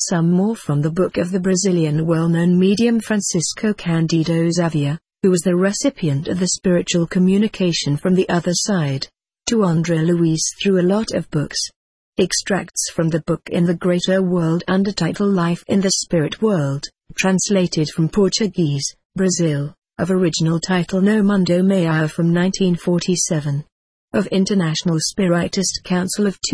Some more from the book of the Brazilian well-known medium Francisco Candido Xavier, who was the recipient of the spiritual communication from the other side, to André Luiz through a lot of books. Extracts from the book In the Greater World under title Life in the Spirit World, translated from Portuguese, Brazil, of original title No Mundo Maior from 1947. Of International Spiritist Council of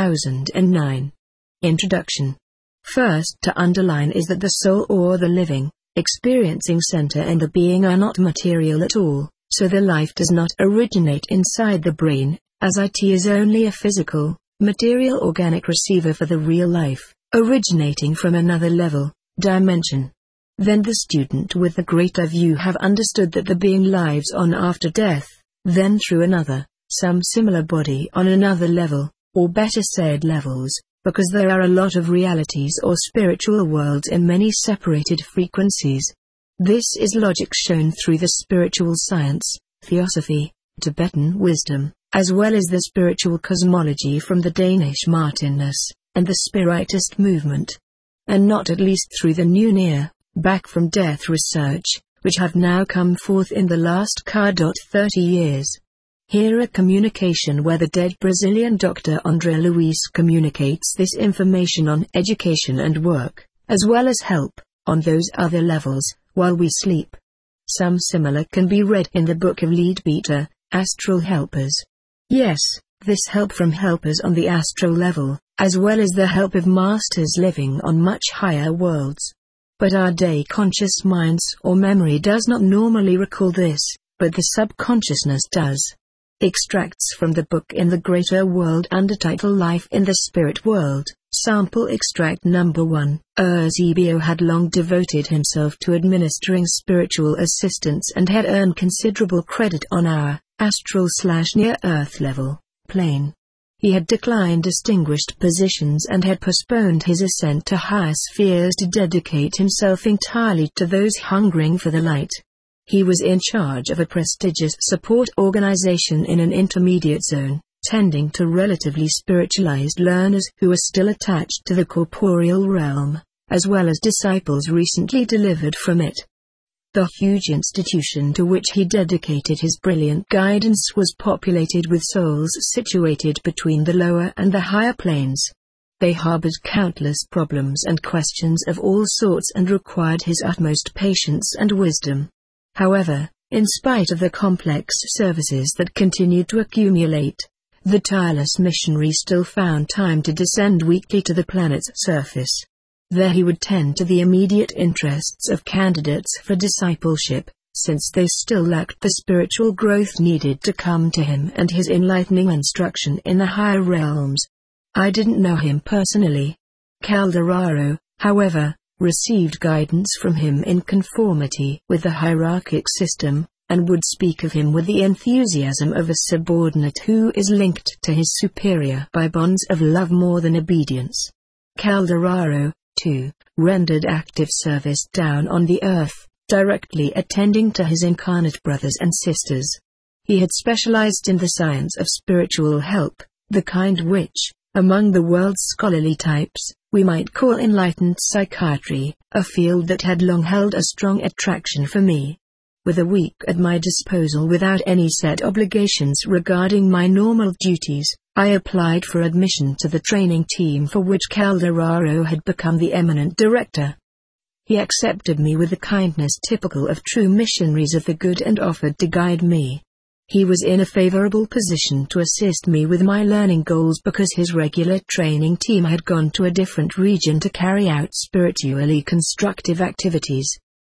2009. Introduction. First to underline is that the soul or the living, experiencing center and the being are not material at all, so the life does not originate inside the brain, as it is only a physical, material organic receiver for the real life, originating from another level, dimension. Then the student with the greater view have understood that the being lives on after death, then through another, some similar body on another level, or better said levels, because there are a lot of realities or spiritual worlds in many separated frequencies. This is logic shown through the spiritual science, theosophy, Tibetan wisdom, as well as the spiritual cosmology from the Danish Martinus, and the Spiritist movement. And not at least through the new near, back from death research, which have now come forth in the last 30 years. Here a communication where the dead Brazilian Dr. André Luiz communicates this information on education and work, as well as help, on those other levels, while we sleep. Some similar can be read in the book of Leadbeater, Astral Helpers. Yes, this help from helpers on the astral level, as well as the help of masters living on much higher worlds. But our day conscious minds or memory does not normally recall this, but the subconsciousness does. Extracts from the book In the Greater World under title Life in the Spirit World, sample extract number 1. Eusebio had long devoted himself to administering spiritual assistance and had earned considerable credit on our astral/near-earth level, plane. He had declined distinguished positions and had postponed his ascent to higher spheres to dedicate himself entirely to those hungering for the light. He was in charge of a prestigious support organization in an intermediate zone, tending to relatively spiritualized learners who were still attached to the corporeal realm, as well as disciples recently delivered from it. The huge institution to which he dedicated his brilliant guidance was populated with souls situated between the lower and the higher planes. They harbored countless problems and questions of all sorts and required his utmost patience and wisdom. However, in spite of the complex services that continued to accumulate, the tireless missionary still found time to descend weekly to the planet's surface. There he would tend to the immediate interests of candidates for discipleship, since they still lacked the spiritual growth needed to come to him and his enlightening instruction in the higher realms. I didn't know him personally. Calderaro, however, received guidance from him in conformity with the hierarchic system, and would speak of him with the enthusiasm of a subordinate who is linked to his superior by bonds of love more than obedience. Calderaro, too, rendered active service down on the earth, directly attending to his incarnate brothers and sisters. He had specialized in the science of spiritual help, the kind which, among the world's scholarly types, we might call enlightened psychiatry, a field that had long held a strong attraction for me. With a week at my disposal without any set obligations regarding my normal duties, I applied for admission to the training team for which Calderaro had become the eminent director. He accepted me with the kindness typical of true missionaries of the good and offered to guide me. He was in a favorable position to assist me with my learning goals because his regular training team had gone to a different region to carry out spiritually constructive activities.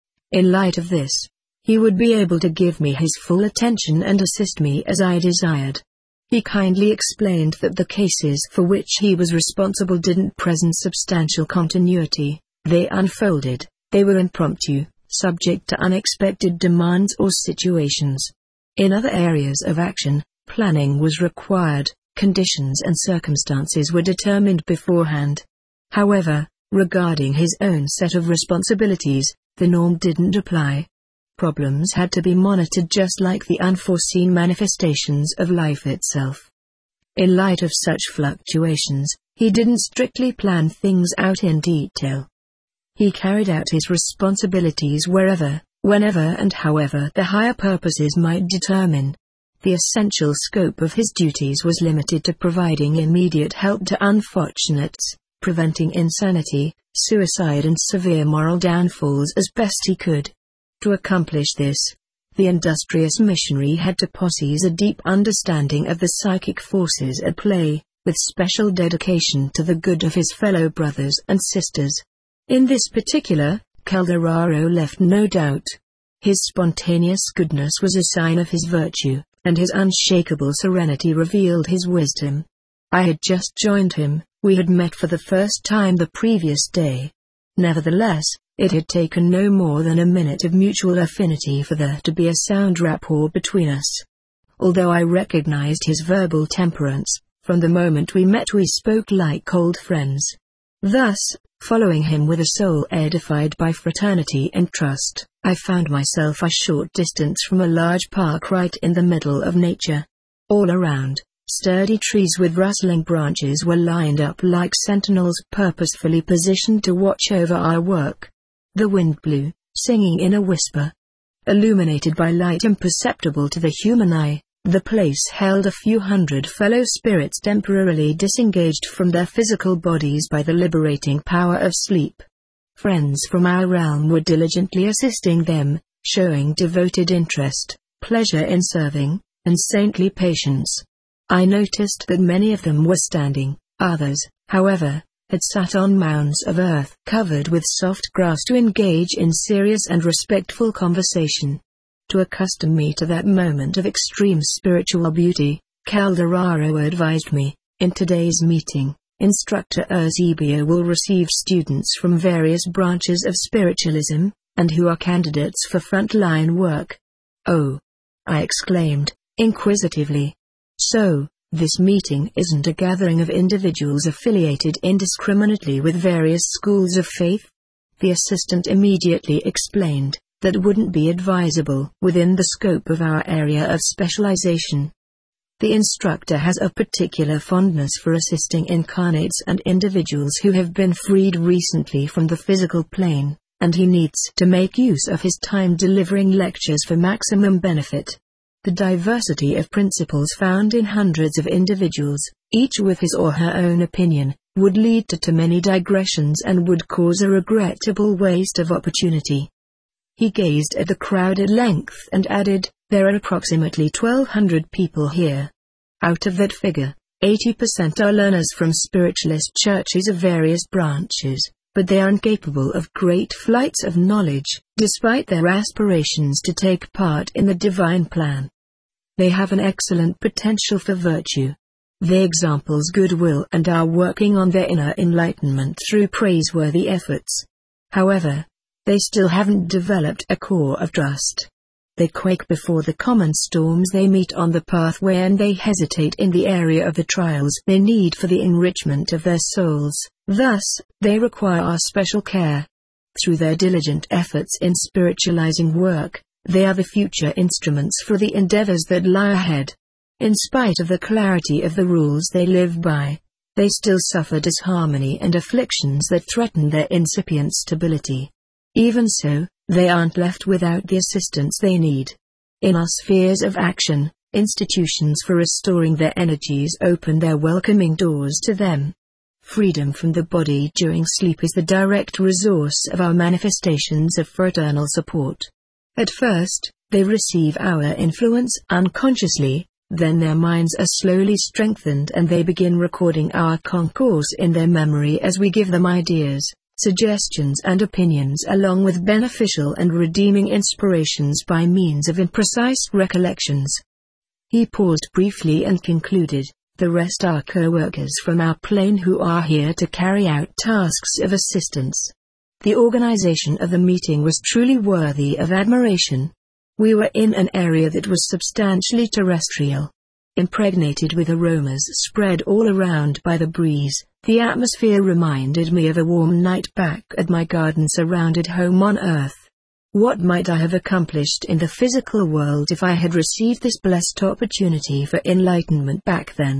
In light of this, he would be able to give me his full attention and assist me as I desired. He kindly explained that the cases for which he was responsible didn't present substantial continuity, they unfolded, they were impromptu, subject to unexpected demands or situations. In other areas of action, planning was required, conditions and circumstances were determined beforehand. However, regarding his own set of responsibilities, the norm didn't apply. Problems had to be monitored just like the unforeseen manifestations of life itself. In light of such fluctuations, He didn't strictly plan things out in detail. He carried out his responsibilities wherever, whenever and however the higher purposes might determine. The essential scope of his duties was limited to providing immediate help to unfortunates, preventing insanity, suicide and severe moral downfalls as best he could. To accomplish this, the industrious missionary had to possess a deep understanding of the psychic forces at play, with special dedication to the good of his fellow brothers and sisters. In this particular, Calderaro left no doubt. His spontaneous goodness was a sign of his virtue, and his unshakable serenity revealed his wisdom. I had just joined him, we had met for the first time the previous day. Nevertheless, it had taken no more than a minute of mutual affinity for there to be a sound rapport between us. Although I recognized his verbal temperance, from the moment we met we spoke like old friends. Thus, following him with a soul edified by fraternity and trust, I found myself a short distance from a large park right in the middle of nature. All around, sturdy trees with rustling branches were lined up like sentinels purposefully positioned to watch over our work. The wind blew, singing in a whisper. Illuminated by light imperceptible to the human eye, the place held a few hundred fellow spirits temporarily disengaged from their physical bodies by the liberating power of sleep. Friends from our realm were diligently assisting them, showing devoted interest, pleasure in serving, and saintly patience. I noticed that many of them were standing, others, however, had sat on mounds of earth covered with soft grass to engage in serious and respectful conversation. To accustom me to that moment of extreme spiritual beauty, Calderaro advised me, in today's meeting, Instructor Eusebio will receive students from various branches of spiritualism, and who are candidates for frontline work. Oh! I exclaimed, inquisitively. So, this meeting isn't a gathering of individuals affiliated indiscriminately with various schools of faith? The assistant immediately explained. That wouldn't be advisable within the scope of our area of specialization. The instructor has a particular fondness for assisting incarnates and individuals who have been freed recently from the physical plane, and he needs to make use of his time delivering lectures for maximum benefit. The diversity of principles found in hundreds of individuals, each with his or her own opinion, would lead to too many digressions and would cause a regrettable waste of opportunity. He gazed at the crowd at length and added, there are approximately 1,200 people here. Out of that figure, 80% are learners from spiritualist churches of various branches, but they are incapable of great flights of knowledge, despite their aspirations to take part in the divine plan. They have an excellent potential for virtue. They examples goodwill and are working on their inner enlightenment through praiseworthy efforts. However, they still haven't developed a core of trust. They quake before the common storms they meet on the pathway and they hesitate in the area of the trials they need for the enrichment of their souls. Thus, they require our special care. Through their diligent efforts in spiritualizing work, they are the future instruments for the endeavors that lie ahead. In spite of the clarity of the rules they live by, they still suffer disharmony and afflictions that threaten their incipient stability. Even so, they aren't left without the assistance they need. In our spheres of action, institutions for restoring their energies open their welcoming doors to them. Freedom from the body during sleep is the direct resource of our manifestations of fraternal support. At first, they receive our influence unconsciously, then their minds are slowly strengthened and they begin recording our concourse in their memory as we give them ideas, suggestions and opinions along with beneficial and redeeming inspirations by means of imprecise recollections. He paused briefly and concluded, the rest are co-workers from our plane who are here to carry out tasks of assistance. The organization of the meeting was truly worthy of admiration. We were in an area that was substantially terrestrial. Impregnated with aromas spread all around by the breeze, the atmosphere reminded me of a warm night back at my garden-surrounded home on Earth. What might I have accomplished in the physical world if I had received this blessed opportunity for enlightenment back then?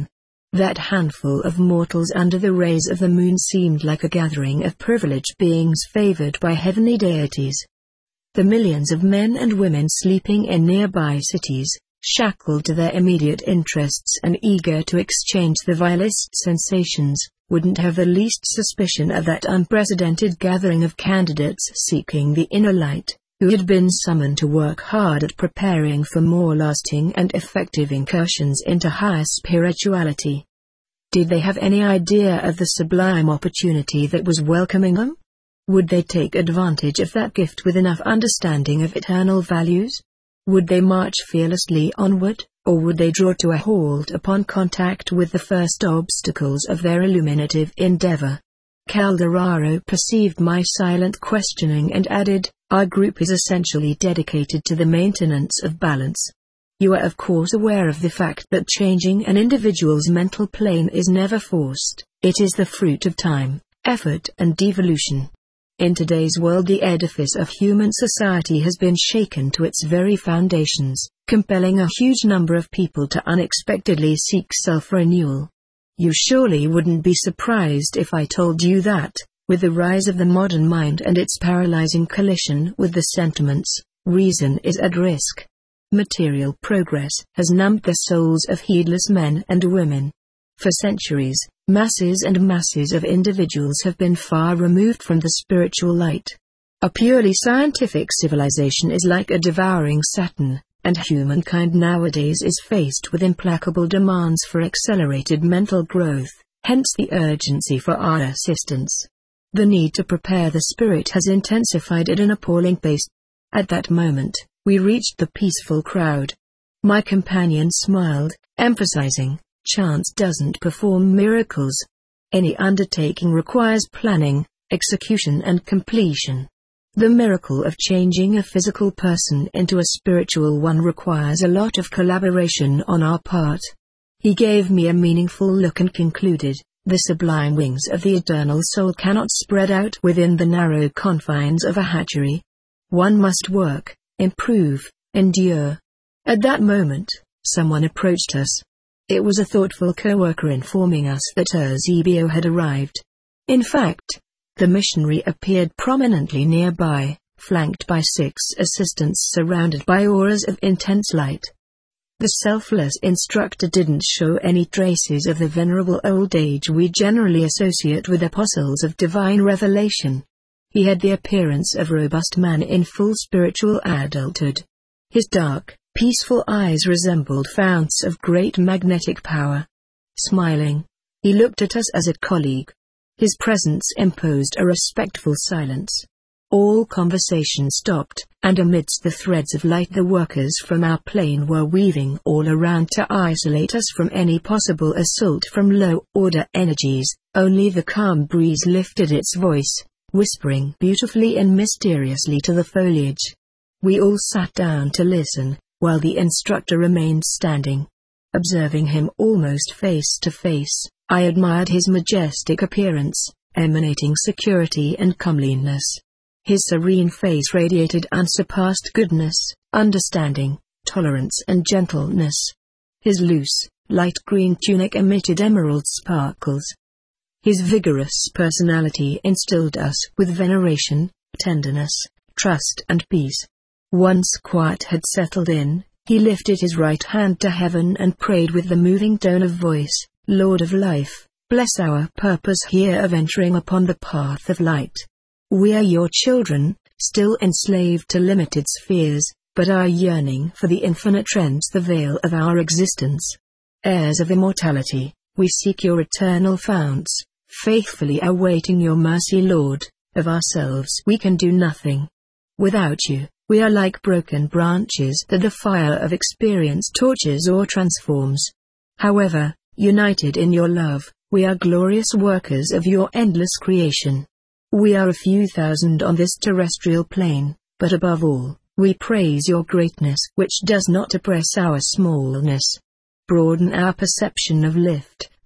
That handful of mortals under the rays of the moon seemed like a gathering of privileged beings favored by heavenly deities. The millions of men and women sleeping in nearby cities, shackled to their immediate interests and eager to exchange the vilest sensations, wouldn't have the least suspicion of that unprecedented gathering of candidates seeking the inner light, who had been summoned to work hard at preparing for more lasting and effective incursions into higher spirituality. Did they have any idea of the sublime opportunity that was welcoming them? Would they take advantage of that gift with enough understanding of eternal values? Would they march fearlessly onward, or would they draw to a halt upon contact with the first obstacles of their illuminative endeavor? Calderaro perceived my silent questioning and added, "Our group is essentially dedicated to the maintenance of balance. You are of course aware of the fact that changing an individual's mental plane is never forced, it is the fruit of time, effort and devolution. In today's world the edifice of human society has been shaken to its very foundations, compelling a huge number of people to unexpectedly seek self-renewal. You surely wouldn't be surprised if I told you that, with the rise of the modern mind and its paralyzing collision with the sentiments, reason is at risk. Material progress has numbed the souls of heedless men and women. For centuries, masses and masses of individuals have been far removed from the spiritual light. A purely scientific civilization is like a devouring Saturn, and humankind nowadays is faced with implacable demands for accelerated mental growth, hence the urgency for our assistance. The need to prepare the spirit has intensified at an appalling pace." At that moment, we reached the peaceful crowd. My companion smiled, emphasizing, "Chance doesn't perform miracles. Any undertaking requires planning, execution and completion. The miracle of changing a physical person into a spiritual one requires a lot of collaboration on our part." He gave me a meaningful look and concluded, "The sublime wings of the eternal soul cannot spread out within the narrow confines of a hatchery. One must work, improve, endure." At that moment, someone approached us. It was a thoughtful co-worker informing us that Eusebio had arrived. In fact, the missionary appeared prominently nearby, flanked by 6 assistants surrounded by auras of intense light. The selfless instructor didn't show any traces of the venerable old age we generally associate with apostles of divine revelation. He had the appearance of a robust man in full spiritual adulthood. His dark, peaceful eyes resembled founts of great magnetic power. Smiling, he looked at us as a colleague. His presence imposed a respectful silence. All conversation stopped, and amidst the threads of light the workers from our plane were weaving all around to isolate us from any possible assault from low-order energies. Only the calm breeze lifted its voice, whispering beautifully and mysteriously to the foliage. We all sat down to listen, while the instructor remained standing. Observing him almost face to face, I admired his majestic appearance, emanating security and comeliness. His serene face radiated unsurpassed goodness, understanding, tolerance and gentleness. His loose, light green tunic emitted emerald sparkles. His vigorous personality instilled us with veneration, tenderness, trust and peace. Once quiet had settled in, he lifted his right hand to heaven and prayed with the moving tone of voice, "Lord of life, bless our purpose here of entering upon the path of light. We are your children, still enslaved to limited spheres, but our yearning for the infinite rends the veil of our existence. Heirs of immortality, we seek your eternal founts, faithfully awaiting your mercy, Lord. Of ourselves we can do nothing. Without you, we are like broken branches that the fire of experience torches or transforms. However, united in your love, we are glorious workers of your endless creation. We are a few thousand on this terrestrial plane, but above all, we praise your greatness which does not oppress our smallness. Broaden our perception of lift,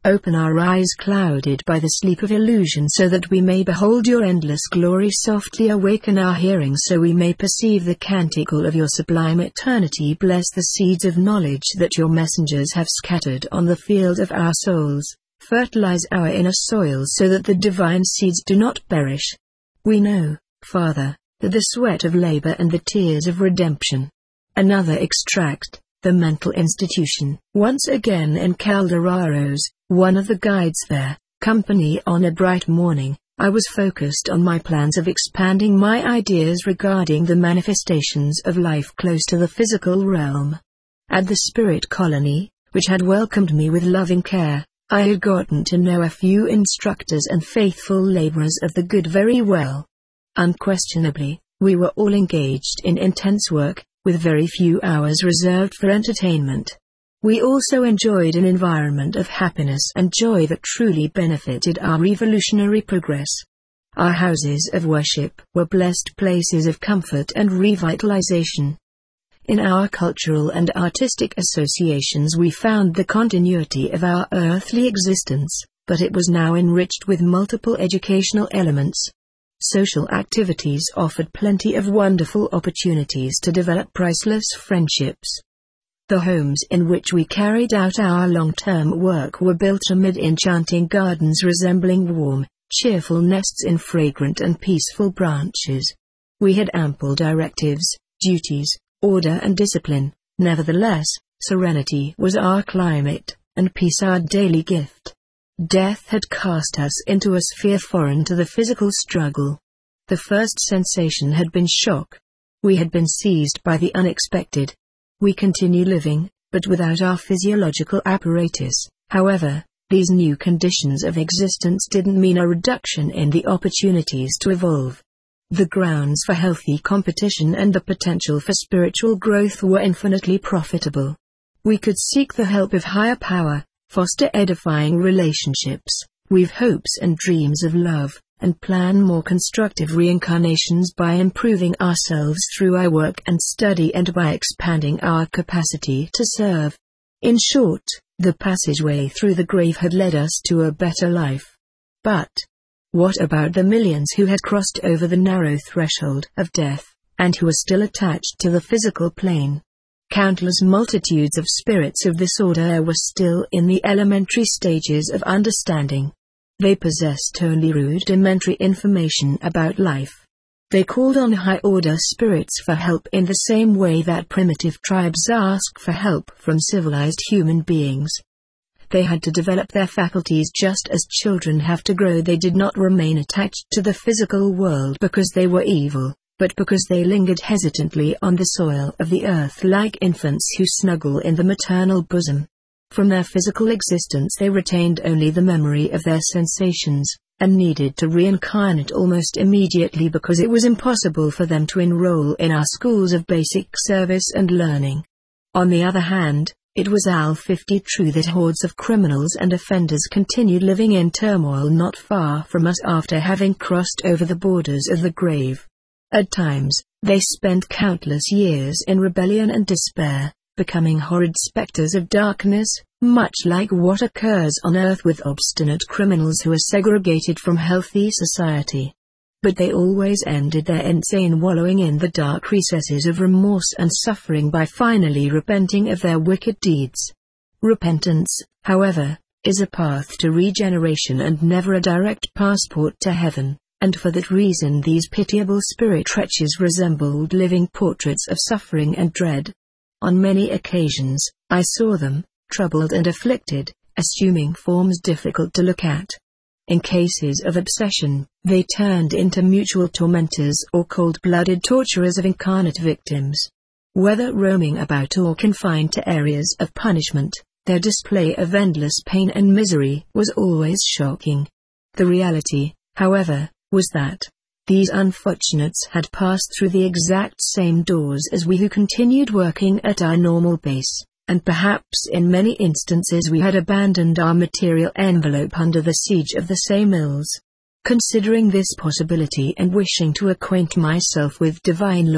Open our eyes clouded by the sleep of illusion so that we may behold your endless glory. Softly awaken our hearing so we may perceive the canticle of your sublime eternity. Bless the seeds of knowledge that your messengers have scattered on the field of our souls. Fertilize our inner soil so that the divine seeds do not perish. We know, Father, that the sweat of labor and the tears of redemption. Another extract. The mental institution. Once again in Caldereros, one of the guides there, company on a bright morning, I was focused on my plans of expanding my ideas regarding the manifestations of life close to the physical realm. At the spirit colony, which had welcomed me with loving care, I had gotten to know a few instructors and faithful laborers of the good very well. Unquestionably, we were all engaged in intense work, with very few hours reserved for entertainment. We also enjoyed an environment of happiness and joy that truly benefited our revolutionary progress. Our houses of worship were blessed places of comfort and revitalization. In our cultural and artistic associations we found the continuity of our earthly existence, but it was now enriched with multiple educational elements. Social activities offered plenty of wonderful opportunities to develop priceless friendships. The homes in which we carried out our long-term work were built amid enchanting gardens resembling warm, cheerful nests in fragrant and peaceful branches. We had ample directives, duties, order and discipline. Nevertheless, serenity was our climate, and peace our daily gift. Death had cast us into a sphere foreign to the physical struggle. The first sensation had been shock. We had been seized by the unexpected. We continue living, but without our physiological apparatus. However, these new conditions of existence didn't mean a reduction in the opportunities to evolve. The grounds for healthy competition and the potential for spiritual growth were infinitely profitable. We could seek the help of higher power, foster edifying relationships, weave hopes and dreams of love, and plan more constructive reincarnations by improving ourselves through our work and study and by expanding our capacity to serve. In short, the passageway through the grave had led us to a better life. But what about the millions who had crossed over the narrow threshold of death, and who were still attached to the physical plane? Countless multitudes of spirits of this order were still in the elementary stages of understanding. They possessed only rudimentary information about life. They called on high-order spirits for help in the same way that primitive tribes ask for help from civilized human beings. They had to develop their faculties just as children have to grow. They did not remain attached to the physical world because they were evil, but because they lingered hesitantly on the soil of the earth like infants who snuggle in the maternal bosom. From their physical existence they retained only the memory of their sensations, and needed to reincarnate almost immediately because it was impossible for them to enroll in our schools of basic service and learning. On the other hand, it was al-50 true that hordes of criminals and offenders continued living in turmoil not far from us after having crossed over the borders of the grave. At times, they spent countless years in rebellion and despair, becoming horrid specters of darkness, much like what occurs on earth with obstinate criminals who are segregated from healthy society. But they always ended their insane wallowing in the dark recesses of remorse and suffering by finally repenting of their wicked deeds. Repentance, however, is a path to regeneration and never a direct passport to heaven, and for that reason these pitiable spirit wretches resembled living portraits of suffering and dread. On many occasions, I saw them, troubled and afflicted, assuming forms difficult to look at. In cases of obsession, they turned into mutual tormentors or cold-blooded torturers of incarnate victims. Whether roaming about or confined to areas of punishment, their display of endless pain and misery was always shocking. The reality, however, was that these unfortunates had passed through the exact same doors as we who continued working at our normal base, and perhaps in many instances we had abandoned our material envelope under the siege of the same ills. Considering this possibility and wishing to acquaint myself with divine law,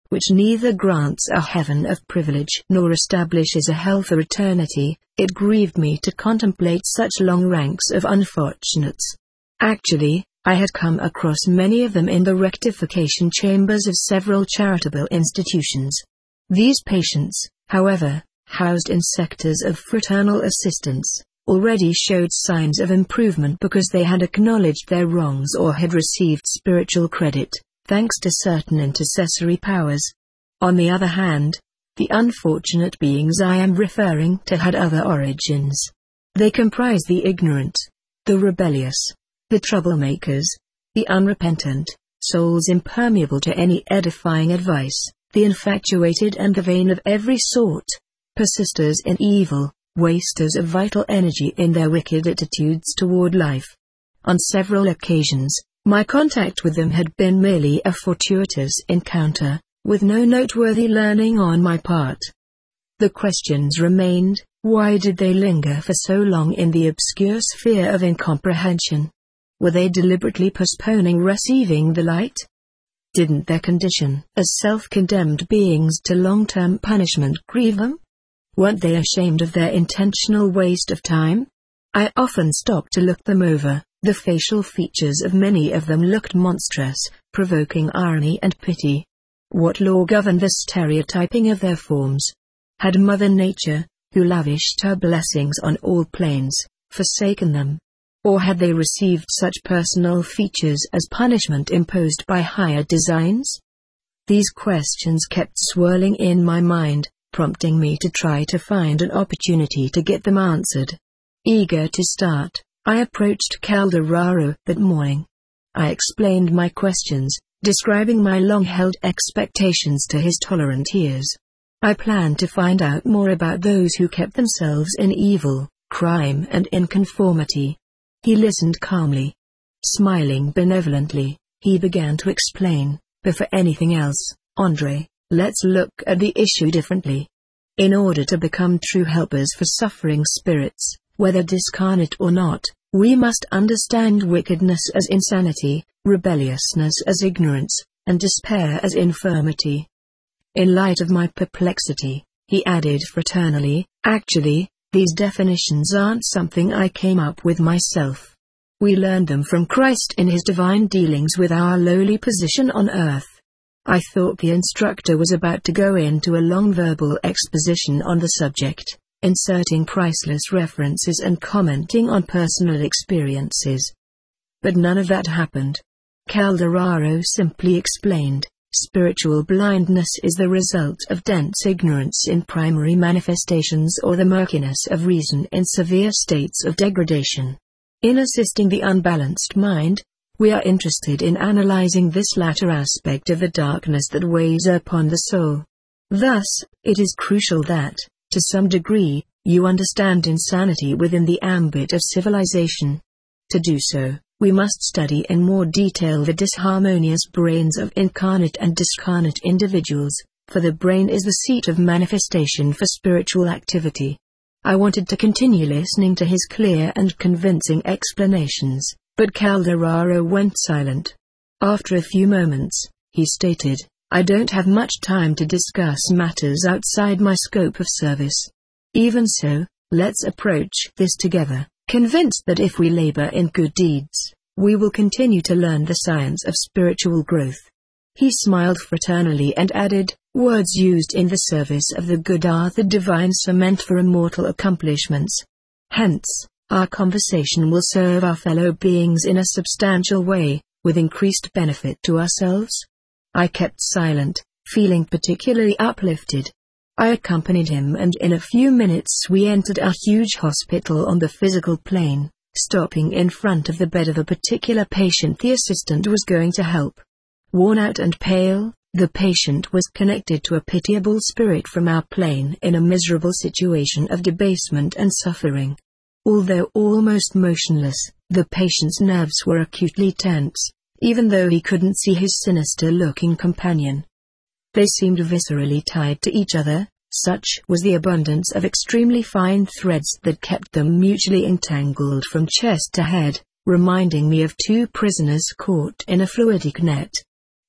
which neither grants a heaven of privilege nor establishes a hell for eternity. It grieved me to contemplate such long ranks of unfortunates. Actually, I had come across many of them in the rectification chambers of several charitable institutions. These patients, however, housed in sectors of fraternal assistance, already showed signs of improvement because they had acknowledged their wrongs or had received spiritual credit, thanks to certain intercessory powers. On the other hand, the unfortunate beings I am referring to had other origins. They comprise the ignorant, the rebellious, the troublemakers, the unrepentant, souls impermeable to any edifying advice, the infatuated and the vain of every sort, persisters in evil, wasters of vital energy in their wicked attitudes toward life. On several occasions, my contact with them had been merely a fortuitous encounter, with no noteworthy learning on my part. The questions remained: why did they linger for so long in the obscure sphere of incomprehension? Were they deliberately postponing receiving the light? Didn't their condition as self-condemned beings to long-term punishment grieve them? Weren't they ashamed of their intentional waste of time? I often stopped to look them over. The facial features of many of them looked monstrous, provoking irony and pity. What law governed the stereotyping of their forms? Had Mother Nature, who lavished her blessings on all planes, forsaken them? Or had they received such personal features as punishment imposed by higher designs? These questions kept swirling in my mind, prompting me to try to find an opportunity to get them answered. Eager to start, I approached Calderaro that morning. I explained my questions, describing my long-held expectations to his tolerant ears. I planned to find out more about those who kept themselves in evil, crime and inconformity. He listened calmly. Smiling benevolently, he began to explain, before anything else, Andre, let's look at the issue differently. In order to become true helpers for suffering spirits, whether discarnate or not, we must understand wickedness as insanity, rebelliousness as ignorance, and despair as infirmity. In light of my perplexity, he added fraternally, actually, these definitions aren't something I came up with myself. We learned them from Christ in his divine dealings with our lowly position on earth. I thought the instructor was about to go into a long verbal exposition on the subject, inserting priceless references and commenting on personal experiences. But none of that happened. Calderaro simply explained, spiritual blindness is the result of dense ignorance in primary manifestations or the murkiness of reason in severe states of degradation. In assisting the unbalanced mind, we are interested in analyzing this latter aspect of the darkness that weighs upon the soul. Thus, it is crucial that, to some degree, you understand insanity within the ambit of civilization. To do so, we must study in more detail the disharmonious brains of incarnate and discarnate individuals, for the brain is the seat of manifestation for spiritual activity. I wanted to continue listening to his clear and convincing explanations, but Calderaro went silent. After a few moments, he stated, I don't have much time to discuss matters outside my scope of service. Even so, let's approach this together, convinced that if we labor in good deeds, we will continue to learn the science of spiritual growth. He smiled fraternally and added, words used in the service of the good are the divine cement for immortal accomplishments. Hence, our conversation will serve our fellow beings in a substantial way, with increased benefit to ourselves. I kept silent, feeling particularly uplifted. I accompanied him and in a few minutes we entered a huge hospital on the physical plane, stopping in front of the bed of a particular patient the assistant was going to help. Worn out and pale, the patient was connected to a pitiable spirit from our plane in a miserable situation of debasement and suffering. Although almost motionless, the patient's nerves were acutely tense, even though he couldn't see his sinister-looking companion. They seemed viscerally tied to each other, such was the abundance of extremely fine threads that kept them mutually entangled from chest to head, reminding me of two prisoners caught in a fluidic net.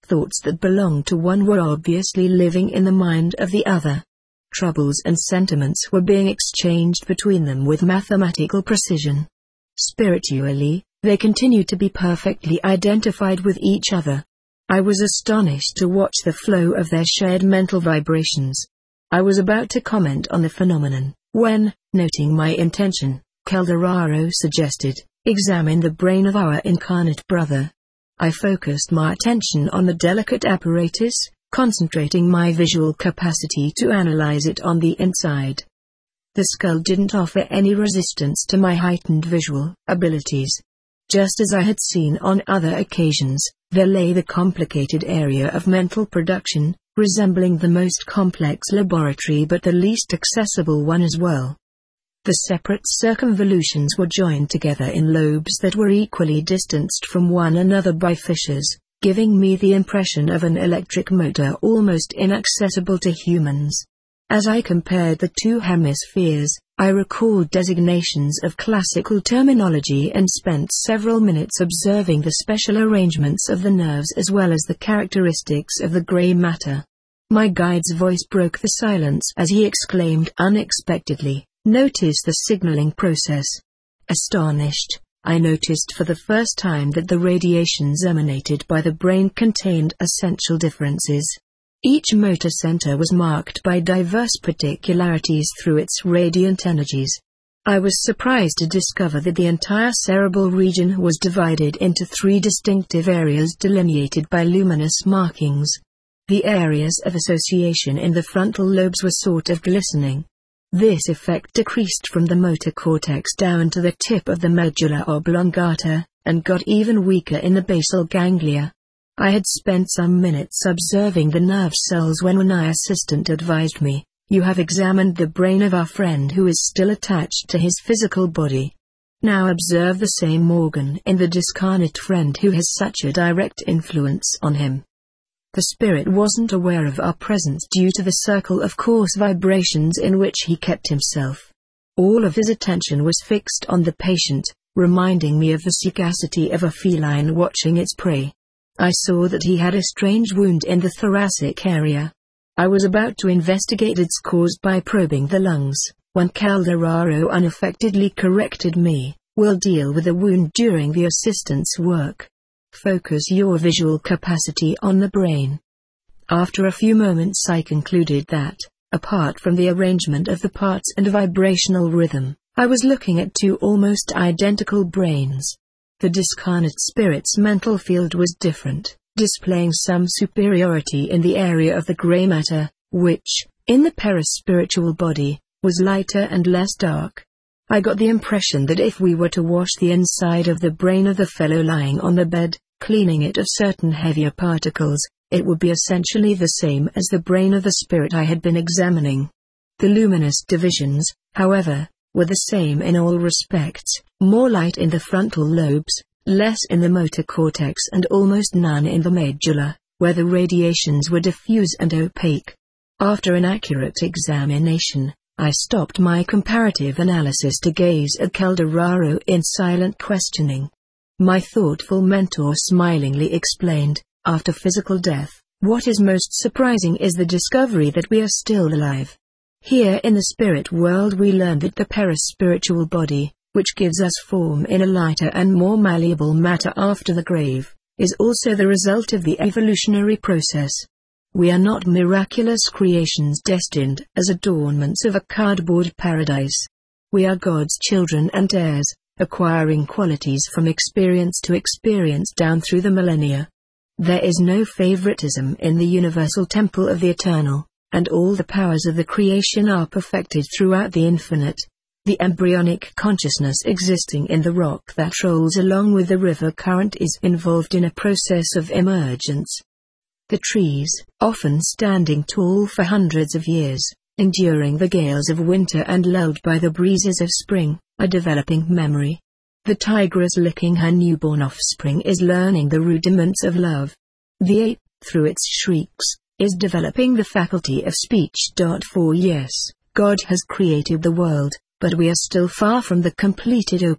thoughts that belonged to one were obviously living in the mind of the other. Troubles and sentiments were being exchanged between them with mathematical precision. Spiritually, they continued to be perfectly identified with each other. I was astonished to watch the flow of their shared mental vibrations. I was about to comment on the phenomenon, when, noting my intention, Calderaro suggested, "Examine the brain of our incarnate brother." I focused my attention on the delicate apparatus, concentrating my visual capacity to analyze it on the inside. The skull didn't offer any resistance to my heightened visual abilities. Just as I had seen on other occasions, there lay the complicated area of mental production, resembling the most complex laboratory but the least accessible one as well. The separate circumvolutions were joined together in lobes that were equally distanced from one another by fissures, giving me the impression of an electric motor almost inaccessible to humans. As I compared the two hemispheres, I recalled designations of classical terminology and spent several minutes observing the special arrangements of the nerves as well as the characteristics of the gray matter. My guide's voice broke the silence as he exclaimed unexpectedly, "Notice the signaling process." Astonished, I noticed for the first time that the radiations emanated by the brain contained essential differences. Each motor center was marked by diverse particularities through its radiant energies. I was surprised to discover that the entire cerebral region was divided into three distinctive areas delineated by luminous markings. The areas of association in the frontal lobes were sort of glistening. This effect decreased from the motor cortex down to the tip of the medulla oblongata, and got even weaker in the basal ganglia. I had spent some minutes observing the nerve cells when my assistant advised me, "You have examined the brain of our friend who is still attached to his physical body. Now observe the same organ in the discarnate friend who has such a direct influence on him." The spirit wasn't aware of our presence due to the circle of coarse vibrations in which he kept himself. All of his attention was fixed on the patient, reminding me of the sagacity of a feline watching its prey. I saw that he had a strange wound in the thoracic area. I was about to investigate its cause by probing the lungs, when Calderaro unaffectedly corrected me, "We'll deal with the wound during the assistant's work. Focus your visual capacity on the brain." After a few moments I concluded that, apart from the arrangement of the parts and vibrational rhythm, I was looking at two almost identical brains. The discarnate spirit's mental field was different, displaying some superiority in the area of the gray matter, which, in the perispiritual body, was lighter and less dark. I got the impression that if we were to wash the inside of the brain of the fellow lying on the bed, cleaning it of certain heavier particles, it would be essentially the same as the brain of the spirit I had been examining. The luminous divisions, however, were the same in all respects, more light in the frontal lobes, less in the motor cortex and almost none in the medulla, where the radiations were diffuse and opaque. After an accurate examination, I stopped my comparative analysis to gaze at Calderaro in silent questioning. My thoughtful mentor smilingly explained, "After physical death, what is most surprising is the discovery that we are still alive. Here in the spirit world we learn that the perispiritual body, which gives us form in a lighter and more malleable matter after the grave, is also the result of the evolutionary process. We are not miraculous creations destined as adornments of a cardboard paradise. We are God's children and heirs, acquiring qualities from experience to experience down through the millennia. There is no favoritism in the universal temple of the eternal, and all the powers of the creation are perfected throughout the infinite. The embryonic consciousness existing in the rock that rolls along with the river current is involved in a process of emergence. The trees, often standing tall for hundreds of years, enduring the gales of winter and lulled by the breezes of spring, are developing memory. The tigress licking her newborn offspring is learning the rudiments of love. The ape, through its shrieks, is developing the faculty of speech. For yes, God has created the world, but we are still far from the completed opus,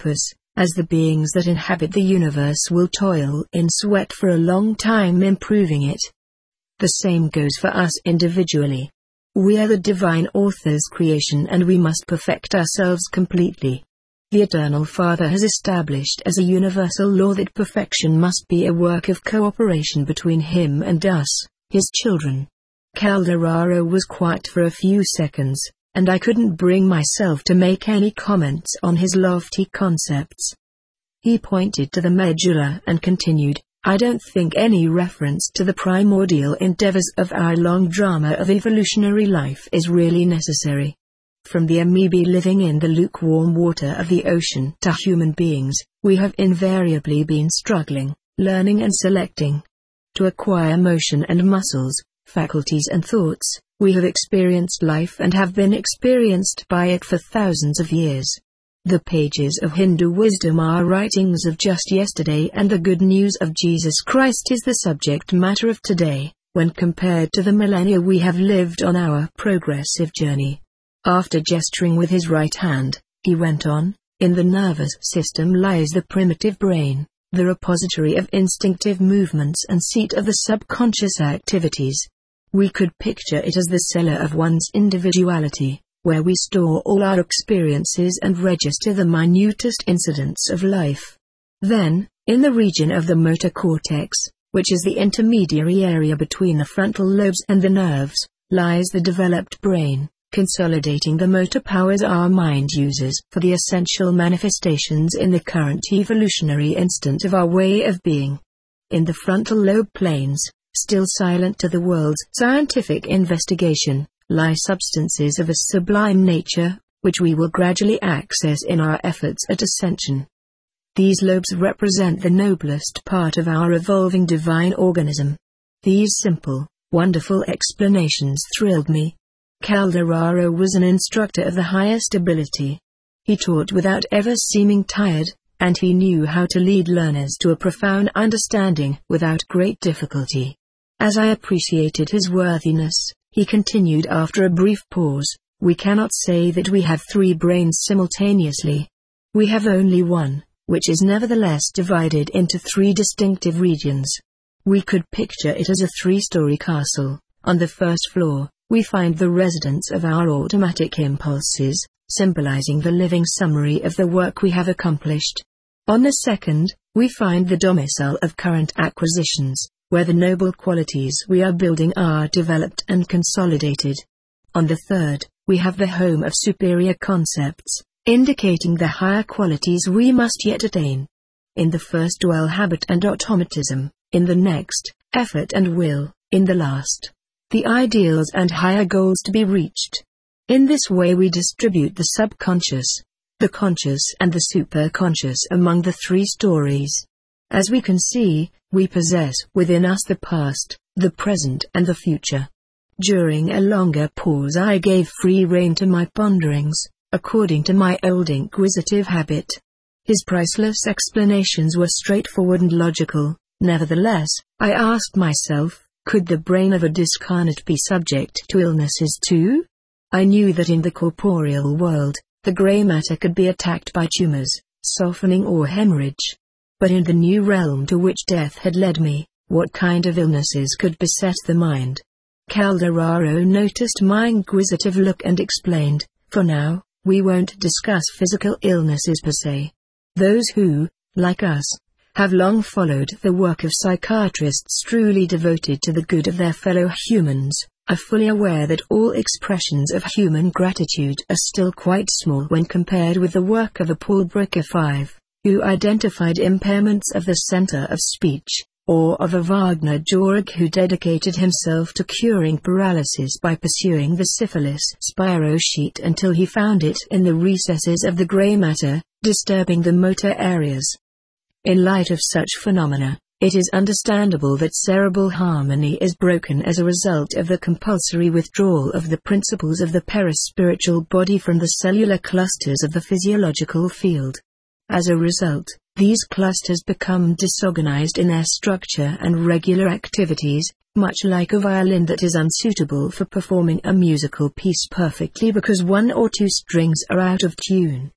as the beings that inhabit the universe will toil in sweat for a long time improving it. The same goes for us individually. We are the divine author's creation and we must perfect ourselves completely. The Eternal Father has established as a universal law that perfection must be a work of cooperation between Him and us, His children. Calderaro was quiet for a few seconds, and I couldn't bring myself to make any comments on his lofty concepts. He pointed to the medulla and continued, I don't think any reference to the primordial endeavors of our long drama of evolutionary life is really necessary. From the amoebae living in the lukewarm water of the ocean to human beings, we have invariably been struggling, learning and selecting. To acquire motion and muscles, faculties and thoughts, we have experienced life and have been experienced by it for thousands of years. The pages of Hindu wisdom are writings of just yesterday, and the good news of Jesus Christ is the subject matter of today, when compared to the millennia we have lived on our progressive journey. After gesturing with his right hand, he went on, in the nervous system lies the primitive brain, the repository of instinctive movements and seat of the subconscious activities. We could picture it as the cellar of one's individuality, where we store all our experiences and register the minutest incidents of life. Then, in the region of the motor cortex, which is the intermediary area between the frontal lobes and the nerves, lies the developed brain, consolidating the motor powers our mind uses for the essential manifestations in the current evolutionary instant of our way of being. In the frontal lobe planes, still silent to the world's scientific investigation, lie substances of a sublime nature, which we will gradually access in our efforts at ascension. These lobes represent the noblest part of our evolving divine organism. These simple, wonderful explanations thrilled me. Calderaro was an instructor of the highest ability. He taught without ever seeming tired, and he knew how to lead learners to a profound understanding without great difficulty. As I appreciated his worthiness, he continued after a brief pause, we cannot say that we have three brains simultaneously. We have only one, which is nevertheless divided into three distinctive regions. We could picture it as a three-story castle. On the first floor, we find the residence of our automatic impulses, symbolizing the living summary of the work we have accomplished. On the second, we find the domicile of current acquisitions, where the noble qualities we are building are developed and consolidated. On the third, we have the home of superior concepts, indicating the higher qualities we must yet attain. In the first dwell habit and automatism, in the next, effort and will, in the last, the ideals and higher goals to be reached. In this way we distribute the subconscious, the conscious and the superconscious among the three stories. As we can see, we possess within us the past, the present and the future. During a longer pause I gave free rein to my ponderings, according to my old inquisitive habit. His priceless explanations were straightforward and logical. Nevertheless, I asked myself, could the brain of a discarnate be subject to illnesses too? I knew that in the corporeal world, the grey matter could be attacked by tumors, softening or hemorrhage. But in the new realm to which death had led me, what kind of illnesses could beset the mind? Calderaro noticed my inquisitive look and explained, for now, we won't discuss physical illnesses per se. Those who, like us, have long followed the work of psychiatrists truly devoted to the good of their fellow humans, are fully aware that all expressions of human gratitude are still quite small when compared with the work of a Paul Bricker 5, who identified impairments of the center of speech, or of a Wagner Jauregg who dedicated himself to curing paralysis by pursuing the syphilis spiral sheet until he found it in the recesses of the grey matter, disturbing the motor areas. In light of such phenomena, it is understandable that cerebral harmony is broken as a result of the compulsory withdrawal of the principles of the perispiritual body from the cellular clusters of the physiological field. As a result, these clusters become disorganized in their structure and regular activities, much like a violin that is unsuitable for performing a musical piece perfectly because one or two strings are out of tune.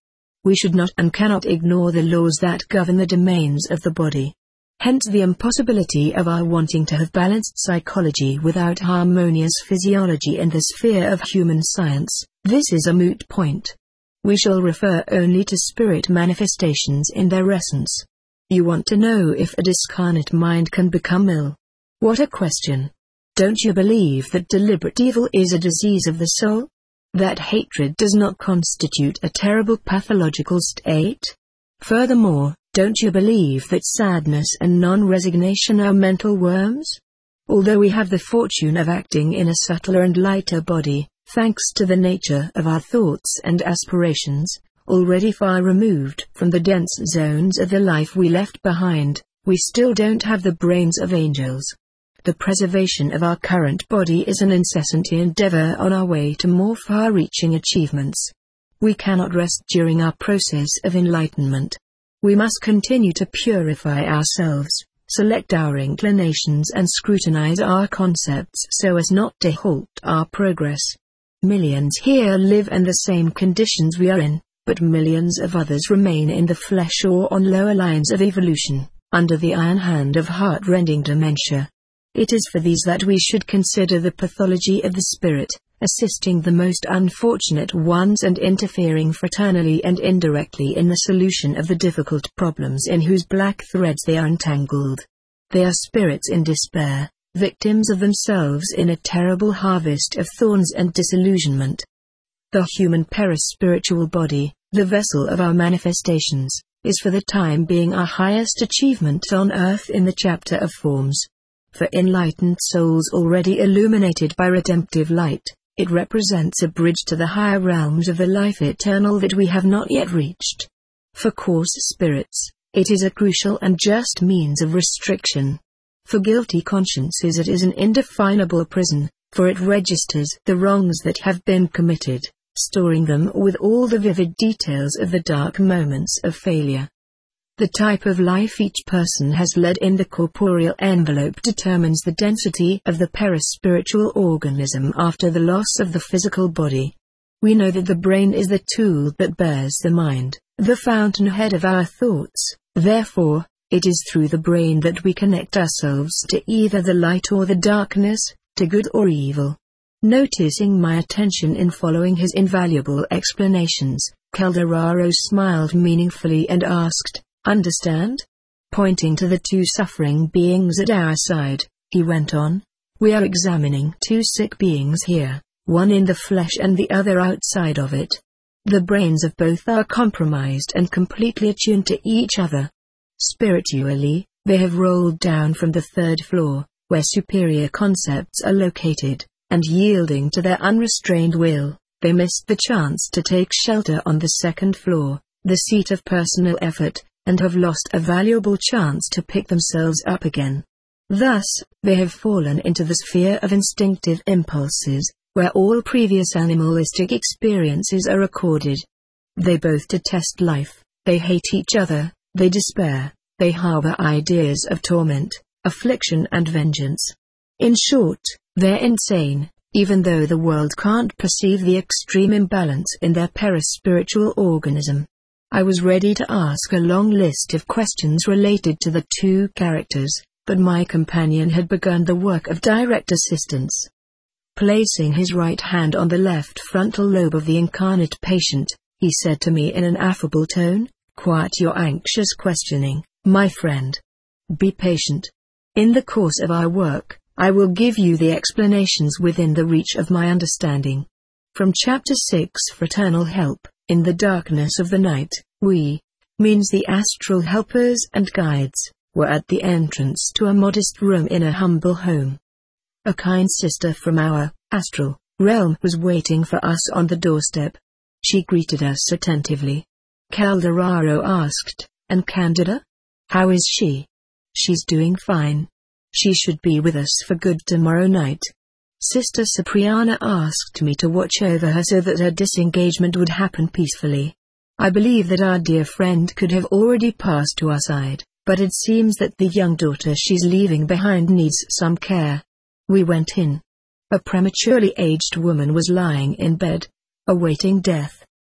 We should not and cannot ignore the laws that govern the domains of the body. Hence the impossibility of our wanting to have balanced psychology without harmonious physiology in the sphere of human science. This is a moot point. We shall refer only to spirit manifestations in their essence. You want to know if a discarnate mind can become ill? What a question! Don't you believe that deliberate evil is a disease of the soul? That hatred does not constitute a terrible pathological state? Furthermore, don't you believe that sadness and non-resignation are mental worms? Although we have the fortune of acting in a subtler and lighter body, thanks to the nature of our thoughts and aspirations, already far removed from the dense zones of the life we left behind, we still don't have the brains of angels. The preservation of our current body is an incessant endeavor on our way to more far-reaching achievements. We cannot rest during our process of enlightenment. We must continue to purify ourselves, select our inclinations and scrutinize our concepts so as not to halt our progress. Millions here live in the same conditions we are in, but millions of others remain in the flesh or on lower lines of evolution, under the iron hand of heart-rending dementia. It is for these that we should consider the pathology of the spirit, assisting the most unfortunate ones and interfering fraternally and indirectly in the solution of the difficult problems in whose black threads they are entangled. They are spirits in despair, victims of themselves in a terrible harvest of thorns and disillusionment. The human perispiritual body, the vessel of our manifestations, is for the time being our highest achievement on earth in the chapter of forms. For enlightened souls already illuminated by redemptive light, it represents a bridge to the higher realms of the life eternal that we have not yet reached. For coarse spirits, it is a crucial and just means of restriction. For guilty consciences it is an indefinable prison, for it registers the wrongs that have been committed, storing them with all the vivid details of the dark moments of failure. The type of life each person has led in the corporeal envelope determines the density of the perispiritual organism after the loss of the physical body. We know that the brain is the tool that bears the mind, the fountainhead of our thoughts. Therefore, it is through the brain that we connect ourselves to either the light or the darkness, to good or evil. Noticing my attention in following his invaluable explanations, Calderaro smiled meaningfully and asked, "Understand?" Pointing to the two suffering beings at our side, he went on, "We are examining two sick beings here, one in the flesh and the other outside of it. The brains of both are compromised and completely attuned to each other. Spiritually, they have rolled down from the third floor, where superior concepts are located, and yielding to their unrestrained will, they missed the chance to take shelter on the second floor, the seat of personal effort, and have lost a valuable chance to pick themselves up again. Thus, they have fallen into the sphere of instinctive impulses, where all previous animalistic experiences are recorded. They both detest life, they hate each other, they despair, they harbor ideas of torment, affliction and vengeance. In short, they're insane, even though the world can't perceive the extreme imbalance in their perispiritual organism. I was ready to ask a long list of questions related to the two characters, but my companion had begun the work of direct assistance. Placing his right hand on the left frontal lobe of the incarnate patient, he said to me in an affable tone, "Quiet your anxious questioning, my friend. Be patient. In the course of our work, I will give you the explanations within the reach of my understanding." From Chapter 6 Fraternal Help. In the darkness of the night, we, means the astral helpers and guides, were at the entrance to a modest room in a humble home. A kind sister from our astral realm was waiting for us on the doorstep. She greeted us attentively. Calderaro asked, "And Candida? How is she?" "She's doing fine. She should be with us for good tomorrow night." Sister Cipriana asked me to watch over her so that her disengagement would happen peacefully. I believe that our dear friend could have already passed to our side, but it seems that the young daughter she's leaving behind needs some care. We went in. A prematurely aged woman was lying in bed, awaiting death.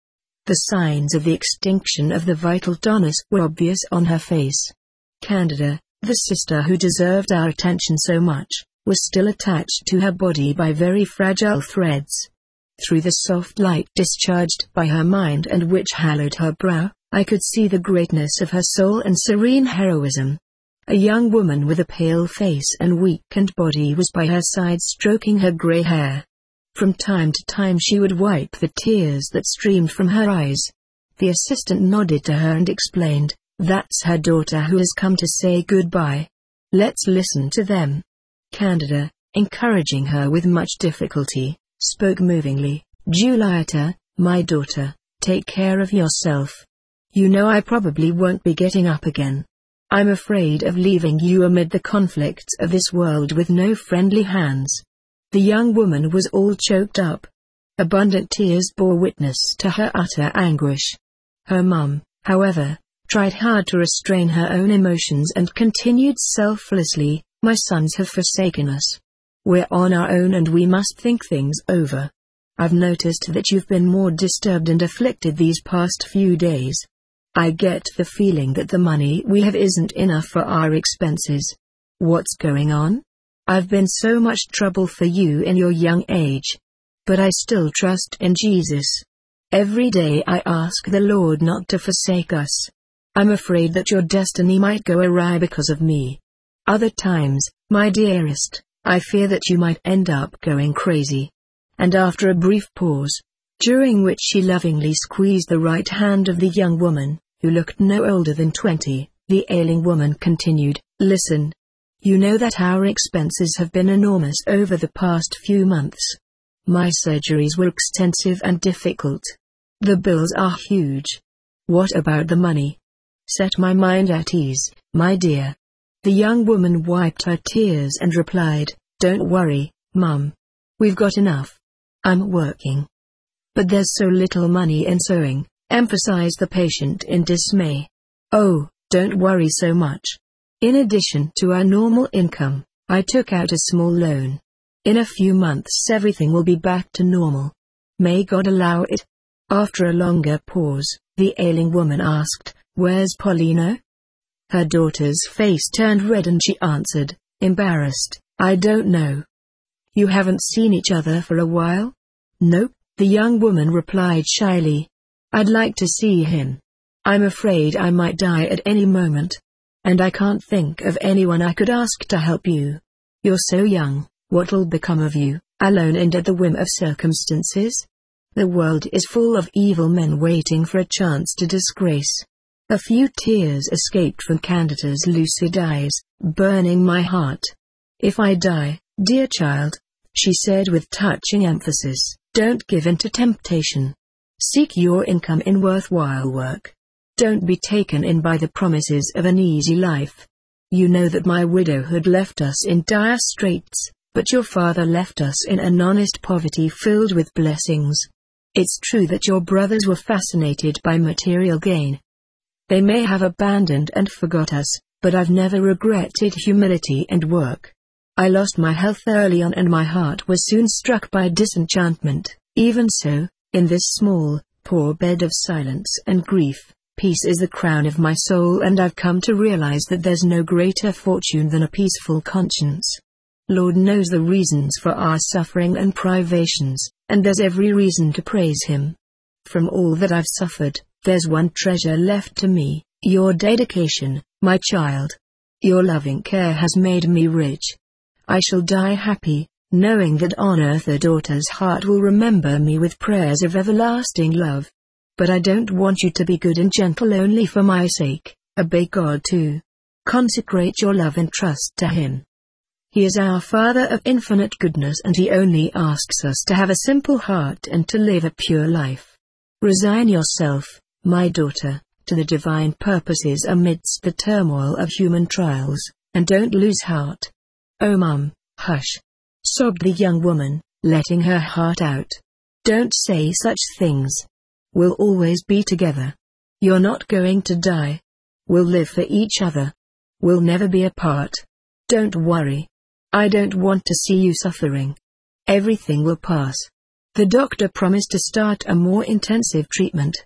The signs of the extinction of the vital tonus were obvious on her face. Candida, the sister who deserved our attention so much, was still attached to her body by very fragile threads. Through the soft light discharged by her mind and which hallowed her brow, I could see the greatness of her soul and serene heroism. A young woman with a pale face and weakened body was by her side stroking her grey hair. From time to time she would wipe the tears that streamed from her eyes. The assistant nodded to her and explained, "That's her daughter who has come to say goodbye. Let's listen to them." Candida, encouraging her with much difficulty, spoke movingly, "Julieta, my daughter, take care of yourself. You know I probably won't be getting up again. I'm afraid of leaving you amid the conflicts of this world with no friendly hands." The young woman was all choked up. Abundant tears bore witness to her utter anguish. Her mum, however, tried hard to restrain her own emotions and continued selflessly, "My sons have forsaken us. We're on our own and we must think things over. I've noticed that you've been more disturbed and afflicted these past few days. I get the feeling that the money we have isn't enough for our expenses. What's going on? I've been so much trouble for you in your young age. But I still trust in Jesus. Every day I ask the Lord not to forsake us. I'm afraid that your destiny might go awry because of me. Other times, my dearest, I fear that you might end up going crazy." And after a brief pause, during which she lovingly squeezed the right hand of the young woman, who looked no older than 20, the ailing woman continued, "Listen. You know that our expenses have been enormous over the past few months. My surgeries were extensive and difficult. The bills are huge. What about the money? Set my mind at ease, my dear." The young woman wiped her tears and replied, "Don't worry, Mum. We've got enough. I'm working." "But there's so little money in sewing," emphasized the patient in dismay. "Oh, don't worry so much. In addition to our normal income, I took out a small loan. In a few months everything will be back to normal. May God allow it." After a longer pause, the ailing woman asked, "Where's Paulina?" Her daughter's face turned red and she answered, embarrassed, "I don't know." "You haven't seen each other for a while?" "Nope," the young woman replied shyly. "I'd like to see him. I'm afraid I might die at any moment. And I can't think of anyone I could ask to help you. You're so young, what'll become of you, alone and at the whim of circumstances? The world is full of evil men waiting for a chance to disgrace." A few tears escaped from Candida's lucid eyes, burning my heart. "If I die, dear child," she said with touching emphasis, "don't give in to temptation. Seek your income in worthwhile work. Don't be taken in by the promises of an easy life. You know that my widowhood left us in dire straits, but your father left us in an honest poverty filled with blessings. It's true that your brothers were fascinated by material gain. They may have abandoned and forgot us, but I've never regretted humility and work. I lost my health early on and my heart was soon struck by disenchantment. Even so, in this small, poor bed of silence and grief, peace is the crown of my soul, and I've come to realize that there's no greater fortune than a peaceful conscience. Lord knows the reasons for our suffering and privations, and there's every reason to praise Him. From all that I've suffered, there's one treasure left to me, your dedication, my child. Your loving care has made me rich. I shall die happy, knowing that on earth a daughter's heart will remember me with prayers of everlasting love. But I don't want you to be good and gentle only for my sake, obey God too. Consecrate your love and trust to Him. He is our Father of infinite goodness, and He only asks us to have a simple heart and to live a pure life. Resign yourself, my daughter, to the divine purposes amidst the turmoil of human trials, and don't lose heart. "Oh Mum, hush," sobbed the young woman, letting her heart out. "Don't say such things. We'll always be together. You're not going to die. We'll live for each other. We'll never be apart. Don't worry. I don't want to see you suffering. Everything will pass." The doctor promised to start a more intensive treatment,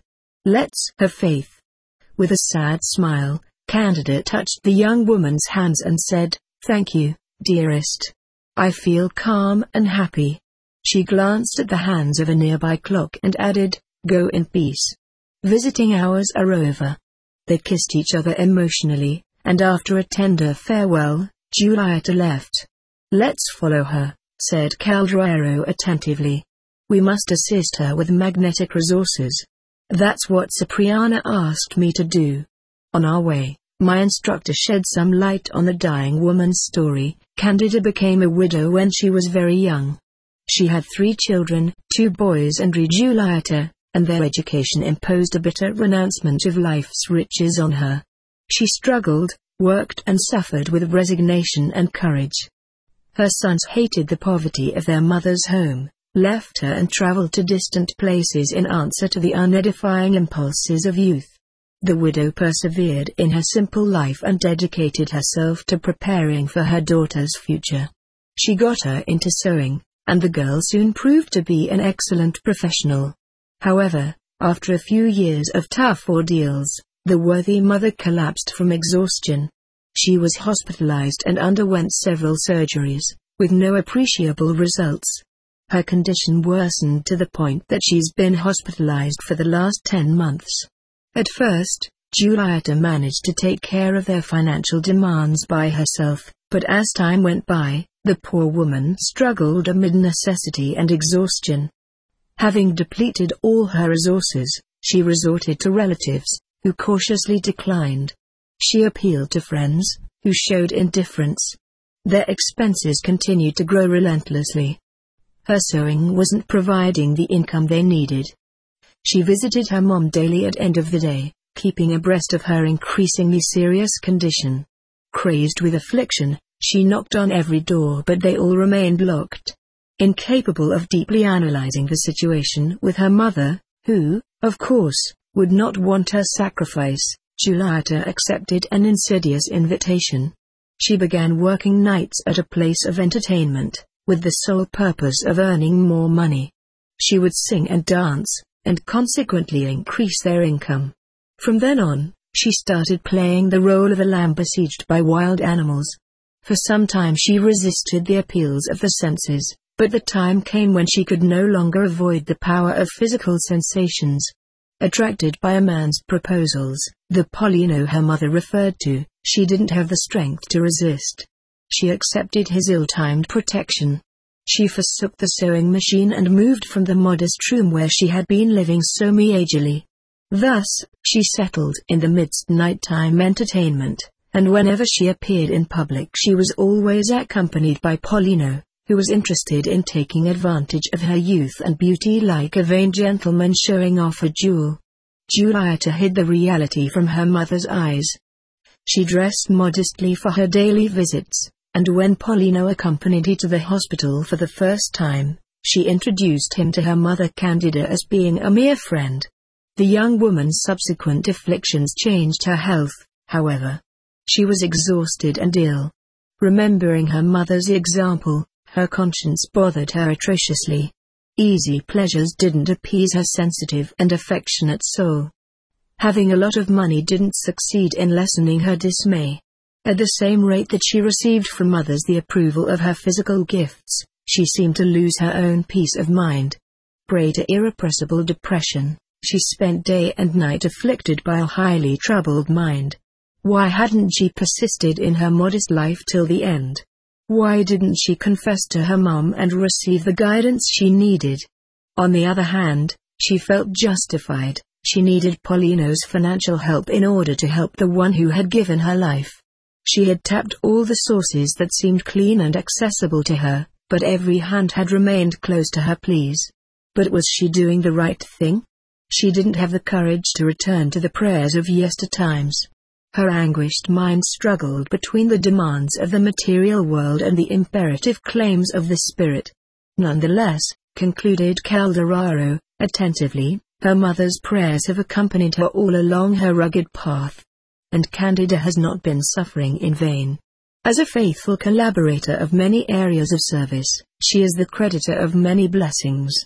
Let's have faith." With a sad smile, Candida touched the young woman's hands and said, "Thank you, dearest. I feel calm and happy." She glanced at the hands of a nearby clock and added, "Go in peace. Visiting hours are over." They kissed each other emotionally, and after a tender farewell, Giulietta left. "Let's follow her," said Calderaro attentively. "We must assist her with magnetic resources. That's what Cipriana asked me to do." On our way, my instructor shed some light on the dying woman's story. Candida became a widow when she was very young. She had 3 children, 2 boys and Giulietta, and their education imposed a bitter renouncement of life's riches on her. She struggled, worked and suffered with resignation and courage. Her sons hated the poverty of their mother's home, left her and traveled to distant places in answer to the unedifying impulses of youth. The widow persevered in her simple life and dedicated herself to preparing for her daughter's future. She got her into sewing, and the girl soon proved to be an excellent professional. However, after a few years of tough ordeals, the worthy mother collapsed from exhaustion. She was hospitalized and underwent several surgeries, with no appreciable results. Her condition worsened to the point that she's been hospitalized for the last 10 months. At first, Giulietta managed to take care of their financial demands by herself, but as time went by, the poor woman struggled amid necessity and exhaustion. Having depleted all her resources, she resorted to relatives, who cautiously declined. She appealed to friends, who showed indifference. Their expenses continued to grow relentlessly. Her sewing wasn't providing the income they needed. She visited her mom daily at end of the day, keeping abreast of her increasingly serious condition. Crazed with affliction, she knocked on every door but they all remained locked. Incapable of deeply analyzing the situation with her mother, who, of course, would not want her sacrifice, Giulietta accepted an insidious invitation. She began working nights at a place of entertainment, with the sole purpose of earning more money. She would sing and dance, and consequently increase their income. From then on, she started playing the role of a lamb besieged by wild animals. For some time she resisted the appeals of the senses, but the time came when she could no longer avoid the power of physical sensations. Attracted by a man's proposals, the Pollino her mother referred to, she didn't have the strength to resist. She accepted his ill-timed protection. She forsook the sewing machine and moved from the modest room where she had been living so miserably. Thus, she settled in the midst nighttime entertainment, and whenever she appeared in public she was always accompanied by Pollino, who was interested in taking advantage of her youth and beauty like a vain gentleman showing off a jewel. Giulietta hid the reality from her mother's eyes. She dressed modestly for her daily visits, and when Pollino accompanied her to the hospital for the first time, she introduced him to her mother Candida as being a mere friend. The young woman's subsequent afflictions changed her health, however. She was exhausted and ill. Remembering her mother's example, her conscience bothered her atrociously. Easy pleasures didn't appease her sensitive and affectionate soul. Having a lot of money didn't succeed in lessening her dismay. At the same rate that she received from others the approval of her physical gifts, she seemed to lose her own peace of mind. Prey to irrepressible depression, she spent day and night afflicted by a highly troubled mind. Why hadn't she persisted in her modest life till the end? Why didn't she confess to her mom and receive the guidance she needed? On the other hand, she felt justified. She needed Pollino's financial help in order to help the one who had given her life. She had tapped all the sources that seemed clean and accessible to her, but every hand had remained closed to her pleas. But was she doing the right thing? She didn't have the courage to return to the prayers of yestertimes. Her anguished mind struggled between the demands of the material world and the imperative claims of the spirit. Nonetheless, concluded Calderaro, attentively, her mother's prayers have accompanied her all along her rugged path. And Candida has not been suffering in vain. As a faithful collaborator of many areas of service, she is the creditor of many blessings.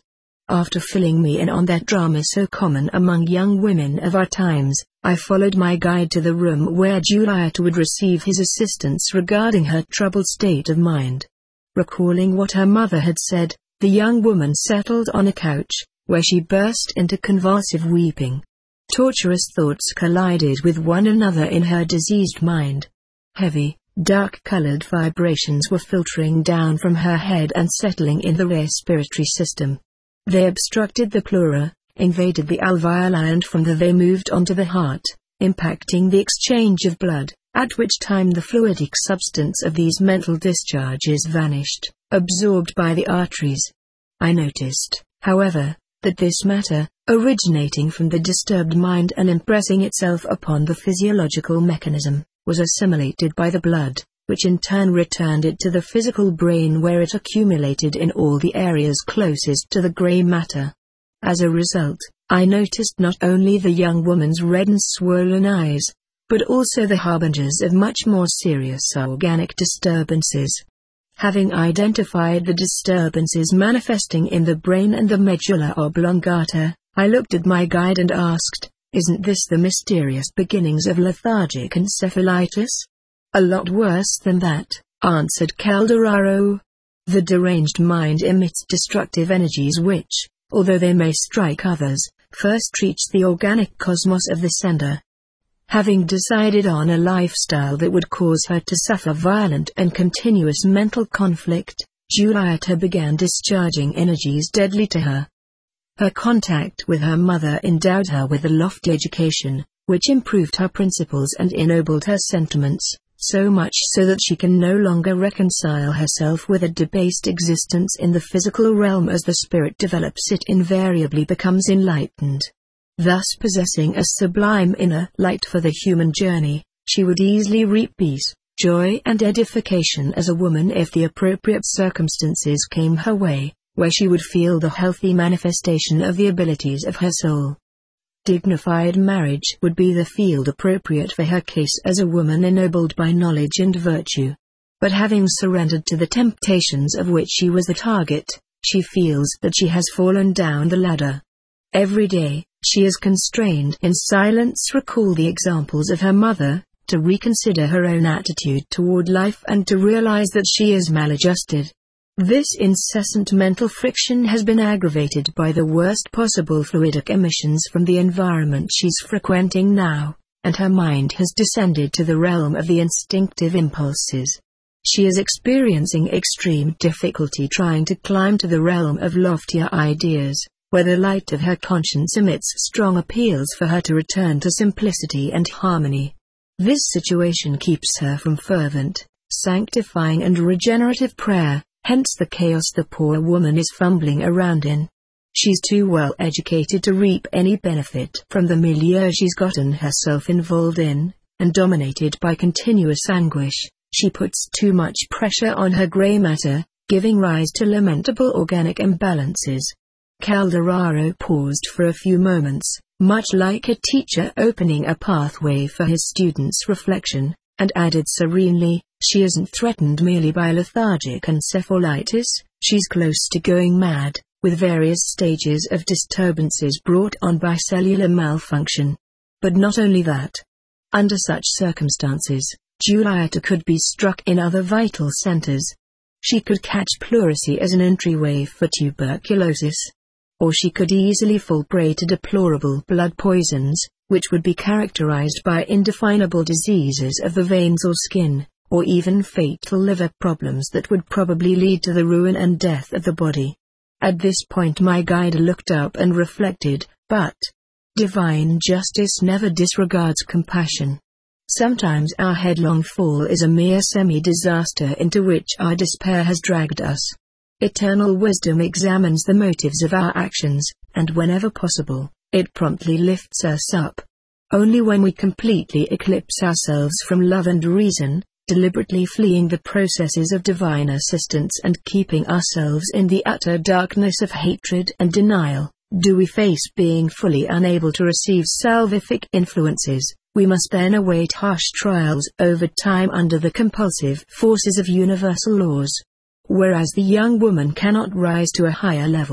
After filling me in on that drama so common among young women of our times, I followed my guide to the room where Juliet would receive his assistance regarding her troubled state of mind. Recalling what her mother had said, the young woman settled on a couch, where she burst into convulsive weeping. Torturous thoughts collided with one another in her diseased mind. Heavy, dark-colored vibrations were filtering down from her head and settling in the respiratory system. They obstructed the pleura, invaded the alveoli, and from there they moved onto the heart, impacting the exchange of blood, at which time the fluidic substance of these mental discharges vanished, absorbed by the arteries. I noticed, however, that this matter, originating from the disturbed mind and impressing itself upon the physiological mechanism, was assimilated by the blood, which in turn returned it to the physical brain, where it accumulated in all the areas closest to the gray matter. As a result, I noticed not only the young woman's red and swollen eyes, but also the harbingers of much more serious organic disturbances. Having identified the disturbances manifesting in the brain and the medulla oblongata, I looked at my guide and asked, "Isn't this the mysterious beginnings of lethargic encephalitis?" "A lot worse than that," answered Calderaro. "The deranged mind emits destructive energies which, although they may strike others, first reach the organic cosmos of the sender." Having decided on a lifestyle that would cause her to suffer violent and continuous mental conflict, Julieta began discharging energies deadly to her. Her contact with her mother endowed her with a lofty education, which improved her principles and ennobled her sentiments, so much so that she can no longer reconcile herself with a debased existence in the physical realm. As the spirit develops, it invariably becomes enlightened. Thus possessing a sublime inner light for the human journey, she would easily reap peace, joy and edification as a woman if the appropriate circumstances came her way, where she would feel the healthy manifestation of the abilities of her soul. Dignified marriage would be the field appropriate for her case as a woman ennobled by knowledge and virtue. But having surrendered to the temptations of which she was the target, she feels that she has fallen down the ladder. Every day, she is constrained in silence to recall the examples of her mother, to reconsider her own attitude toward life, and to realize that she is maladjusted. This incessant mental friction has been aggravated by the worst possible fluidic emissions from the environment she's frequenting now, and her mind has descended to the realm of the instinctive impulses. She is experiencing extreme difficulty trying to climb to the realm of loftier ideas, where the light of her conscience emits strong appeals for her to return to simplicity and harmony. This situation keeps her from fervent, sanctifying and regenerative prayer, hence the chaos the poor woman is fumbling around in. She's too well educated to reap any benefit from the milieu she's gotten herself involved in, and dominated by continuous anguish, she puts too much pressure on her gray matter, giving rise to lamentable organic imbalances. Calderaro paused for a few moments, much like a teacher opening a pathway for his students' reflection, and added serenely, "She isn't threatened merely by lethargic encephalitis, she's close to going mad, with various stages of disturbances brought on by cellular malfunction. But not only that. Under such circumstances, Julieta could be struck in other vital centers. She could catch pleurisy as an entryway for tuberculosis. Or she could easily fall prey to deplorable blood poisons, which would be characterized by indefinable diseases of the veins or skin, or even fatal liver problems that would probably lead to the ruin and death of the body." At this point my guide looked up and reflected, but divine justice never disregards compassion. Sometimes our headlong fall is a mere semi-disaster into which our despair has dragged us. Eternal wisdom examines the motives of our actions, and whenever possible, it promptly lifts us up. Only when we completely eclipse ourselves from love and reason, deliberately fleeing the processes of divine assistance and keeping ourselves in the utter darkness of hatred and denial, do we face being fully unable to receive salvific influences. We must then await harsh trials over time under the compulsive forces of universal laws. Whereas the young woman cannot rise to a higher level,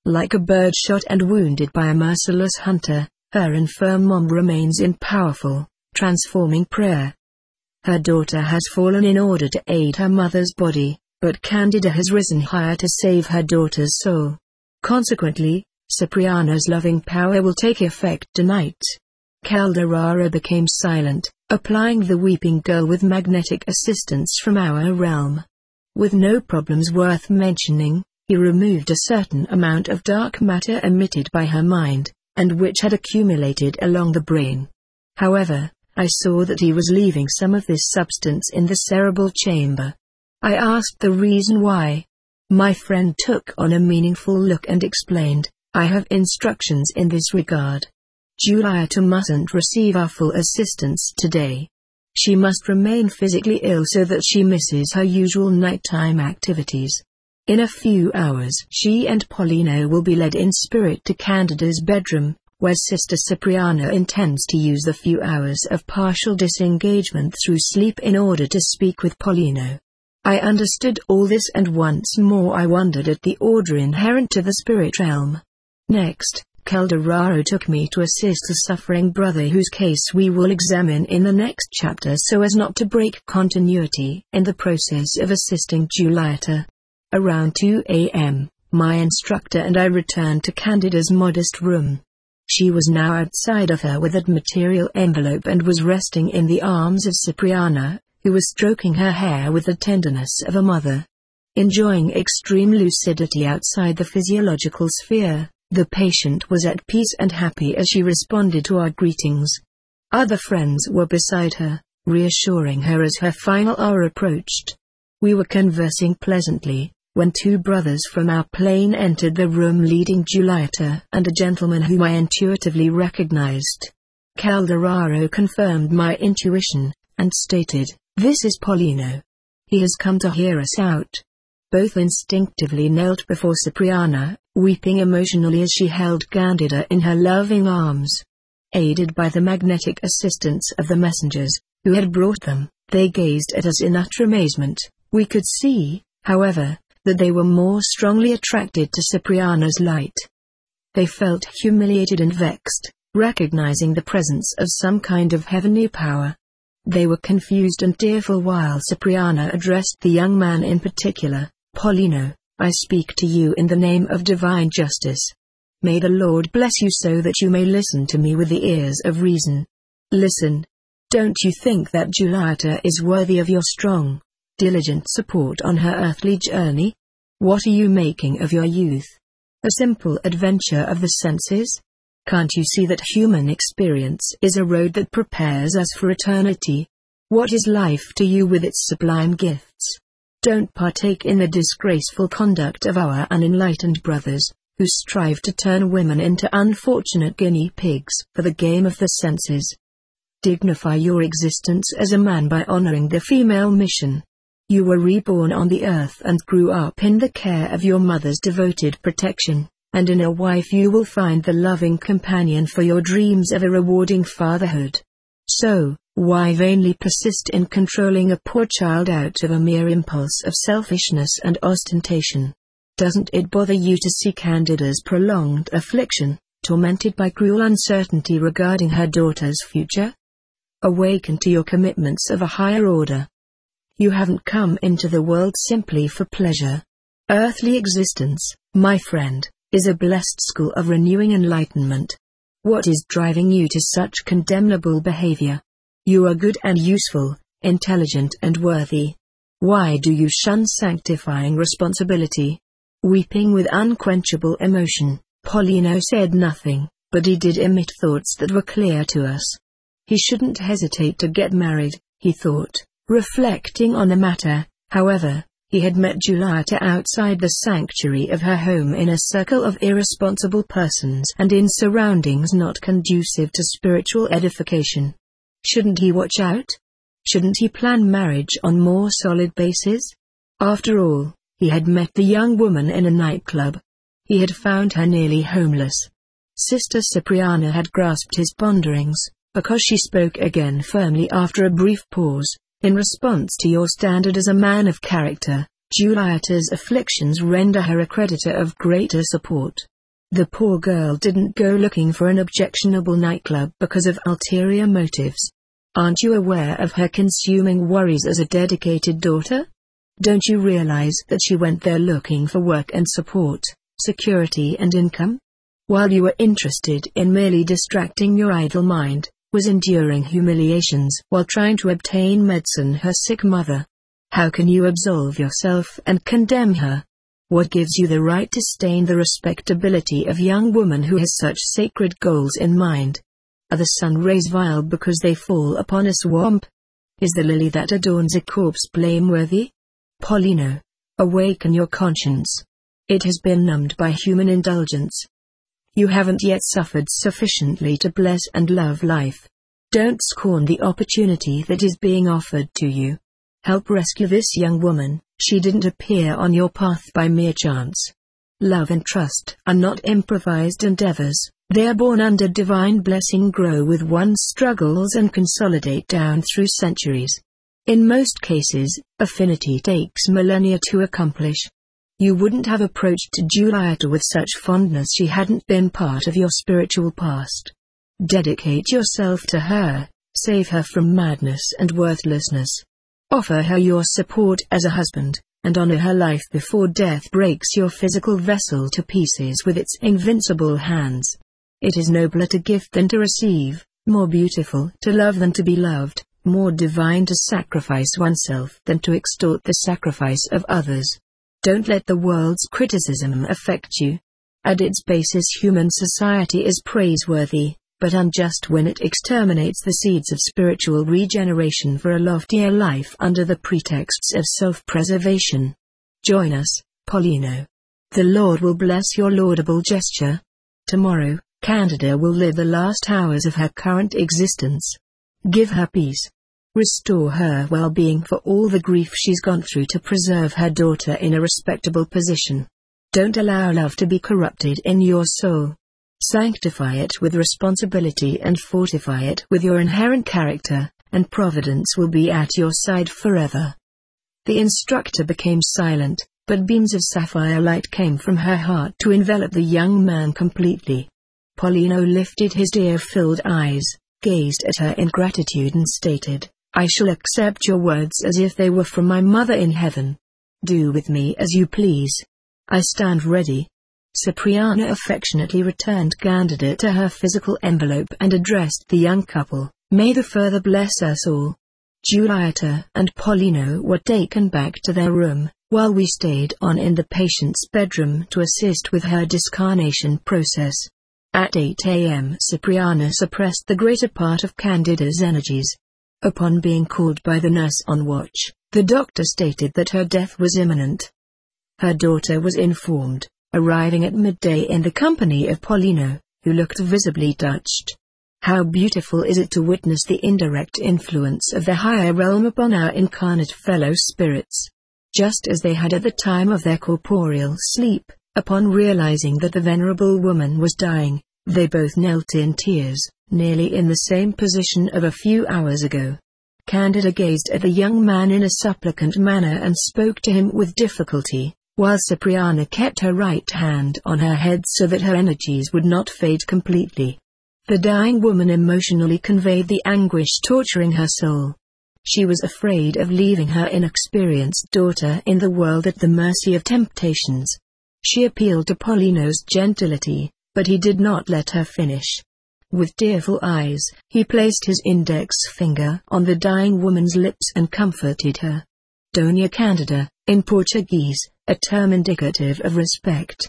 Like a bird shot and wounded by a merciless hunter, her infirm mom remains in powerful, transforming prayer. Her daughter has fallen in order to aid her mother's body, but Candida has risen higher to save her daughter's soul. Consequently, Cipriana's loving power will take effect tonight. Calderaro became silent, applying the weeping girl with magnetic assistance from our realm. With no problems worth mentioning, he removed a certain amount of dark matter emitted by her mind, and which had accumulated along the brain. However, I saw that he was leaving some of this substance in the cerebral chamber. I asked the reason why. My friend took on a meaningful look and explained, "I have instructions in this regard. Giulietta mustn't receive our full assistance today. She must remain physically ill so that she misses her usual nighttime activities. In a few hours she and Paulino will be led in spirit to Candida's bedroom, where Sister Cipriana intends to use the few hours of partial disengagement through sleep in order to speak with Paulino." I understood all this, and once more I wondered at the order inherent to the spirit realm. Next, Calderaro took me to assist the suffering brother whose case we will examine in the next chapter so as not to break continuity in the process of assisting Giulietta. Around 2 a.m., my instructor and I returned to Candida's modest room. She was now outside of her with a material envelope and was resting in the arms of Cipriana, who was stroking her hair with the tenderness of a mother. Enjoying extreme lucidity outside the physiological sphere, the patient was at peace and happy as she responded to our greetings. Other friends were beside her, reassuring her as her final hour approached. We were conversing pleasantly, when two brothers from our plane entered the room leading Giulietta and a gentleman whom I intuitively recognized. Calderaro confirmed my intuition, and stated, "This is Paulino. He has come to hear us out." Both instinctively knelt before Cipriana, weeping emotionally as she held Candida in her loving arms. Aided by the magnetic assistance of the messengers, who had brought them, they gazed at us in utter amazement. We could see, however, that they were more strongly attracted to Cipriana's light. They felt humiliated and vexed, recognizing the presence of some kind of heavenly power. They were confused and tearful while Cipriana addressed the young man in particular. "Paulino, I speak to you in the name of divine justice. May the Lord bless you so that you may listen to me with the ears of reason. Listen. Don't you think that Giulietta is worthy of your strong, diligent support on her earthly journey? What are you making of your youth? A simple adventure of the senses? Can't you see that human experience is a road that prepares us for eternity? What is life to you with its sublime gifts? Don't partake in the disgraceful conduct of our unenlightened brothers, who strive to turn women into unfortunate guinea pigs for the game of the senses. Dignify your existence as a man by honoring the female mission. You were reborn on the earth and grew up in the care of your mother's devoted protection, and in a wife you will find the loving companion for your dreams of a rewarding fatherhood. So, why vainly persist in controlling a poor child out of a mere impulse of selfishness and ostentation? Doesn't it bother you to see Candida's prolonged affliction, tormented by cruel uncertainty regarding her daughter's future? Awaken to your commitments of a higher order. You haven't come into the world simply for pleasure. Earthly existence, my friend, is a blessed school of renewing enlightenment. What is driving you to such condemnable behavior? You are good and useful, intelligent and worthy. Why do you shun sanctifying responsibility? Weeping with unquenchable emotion, Paulino said nothing, but he did emit thoughts that were clear to us. He shouldn't hesitate to get married, he thought. Reflecting on the matter, however, he had met Giulietta outside the sanctuary of her home in a circle of irresponsible persons and in surroundings not conducive to spiritual edification. Shouldn't he watch out? Shouldn't he plan marriage on more solid basis? After all, he had met the young woman in a nightclub. He had found her nearly homeless. Sister Cipriana had grasped his ponderings, because she spoke again firmly after a brief pause. In response to your standard as a man of character, Giulietta's afflictions render her a creditor of greater support. The poor girl didn't go looking for an objectionable nightclub because of ulterior motives. Aren't you aware of her consuming worries as a dedicated daughter? Don't you realize that she went there looking for work and support, security and income? While you were interested in merely distracting your idle mind, was enduring humiliations while trying to obtain medicine her sick mother. How can you absolve yourself and condemn her? What gives you the right to stain the respectability of a young woman who has such sacred goals in mind? Are the sun rays vile because they fall upon a swamp? Is the lily that adorns a corpse blameworthy? Paulino, awaken your conscience. It has been numbed by human indulgence. You haven't yet suffered sufficiently to bless and love life. Don't scorn the opportunity that is being offered to you. Help rescue this young woman. She didn't appear on your path by mere chance. Love and trust are not improvised endeavors, they are born under divine blessing, grow with one's struggles and consolidate down through centuries. In most cases, affinity takes millennia to accomplish. You wouldn't have approached Giulietta with such fondness she hadn't been part of your spiritual past. Dedicate yourself to her, save her from madness and worthlessness. Offer her your support as a husband, and honor her life before death breaks your physical vessel to pieces with its invincible hands. It is nobler to give than to receive, more beautiful to love than to be loved, more divine to sacrifice oneself than to extort the sacrifice of others. Don't let the world's criticism affect you. At its basis, human society is praiseworthy, but unjust when it exterminates the seeds of spiritual regeneration for a loftier life under the pretexts of self-preservation. Join us, Paulino. The Lord will bless your laudable gesture. Tomorrow, Candida will live the last hours of her current existence. Give her peace. Restore her well-being for all the grief she's gone through to preserve her daughter in a respectable position. Don't allow love to be corrupted in your soul. Sanctify it with responsibility and fortify it with your inherent character, and providence will be at your side forever. The instructor became silent, but beams of sapphire light came from her heart to envelop the young man completely. Paulino lifted his tear-filled eyes, gazed at her in gratitude and stated, "I shall accept your words as if they were from my mother in heaven. Do with me as you please. I stand ready." Cipriana affectionately returned Candida to her physical envelope and addressed the young couple, "May the Father bless us all." Giulietta and Paulino were taken back to their room, while we stayed on in the patient's bedroom to assist with her discarnation process. At 8 a.m. Cipriana suppressed the greater part of Candida's energies. Upon being called by the nurse on watch, the doctor stated that her death was imminent. Her daughter was informed, arriving at midday in the company of Paulino, who looked visibly touched. How beautiful is it to witness the indirect influence of the higher realm upon our incarnate fellow spirits. Just as they had at the time of their corporeal sleep, upon realizing that the venerable woman was dying, they both knelt in tears, nearly in the same position of a few hours ago. Candida gazed at the young man in a supplicant manner and spoke to him with difficulty, while Cipriana kept her right hand on her head so that her energies would not fade completely. The dying woman emotionally conveyed the anguish torturing her soul. She was afraid of leaving her inexperienced daughter in the world at the mercy of temptations. She appealed to Paulino's gentility, but he did not let her finish. With tearful eyes, he placed his index finger on the dying woman's lips and comforted her. "Dona Candida," in Portuguese, a term indicative of respect.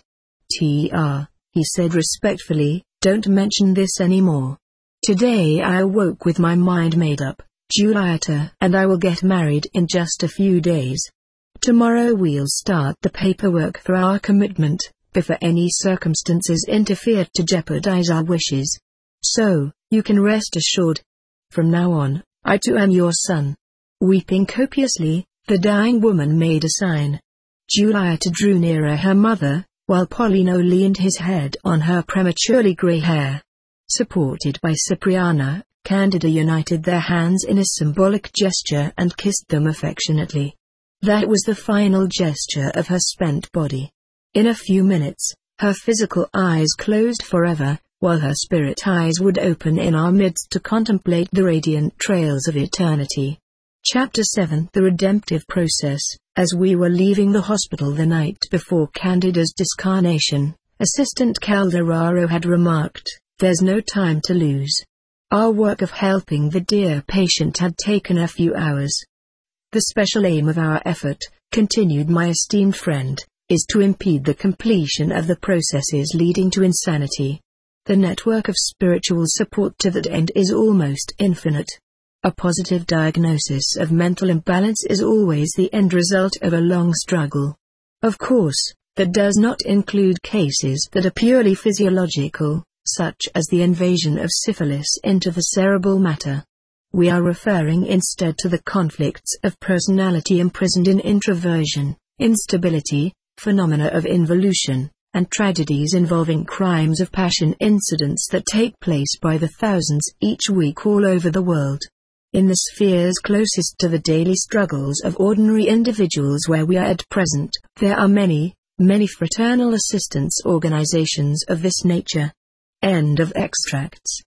"Tr," he said respectfully, "don't mention this anymore. Today I awoke with my mind made up, Giulietta and I will get married in just a few days. Tomorrow we'll start the paperwork for our commitment, before any circumstances interfere to jeopardize our wishes. So, you can rest assured. From now on, I too am your son." Weeping copiously, the dying woman made a sign. Giulietta drew nearer her mother, while Paulino leaned his head on her prematurely grey hair. Supported by Cipriana, Candida united their hands in a symbolic gesture and kissed them affectionately. That was the final gesture of her spent body. In a few minutes, Her physical eyes closed forever, while her spirit eyes would open in our midst to contemplate the radiant trails of eternity. Chapter 7: The Redemptive Process. As we were leaving the hospital the night before Candida's discarnation, Assistant Calderaro had remarked, "There's no time to lose." Our work of helping the dear patient had taken a few hours. "The special aim of our effort," continued my esteemed friend, "is to impede the completion of the processes leading to insanity. The network of spiritual support to that end is almost infinite. A positive diagnosis of mental imbalance is always the end result of a long struggle. Of course, that does not include cases that are purely physiological, such as the invasion of syphilis into the cerebral matter. We are referring instead to the conflicts of personality imprisoned in introversion, instability, phenomena of involution, and tragedies involving crimes of passion, incidents that take place by the thousands each week all over the world. In the spheres closest to the daily struggles of ordinary individuals where we are at present, there are many fraternal assistance organizations of this nature." End of extracts.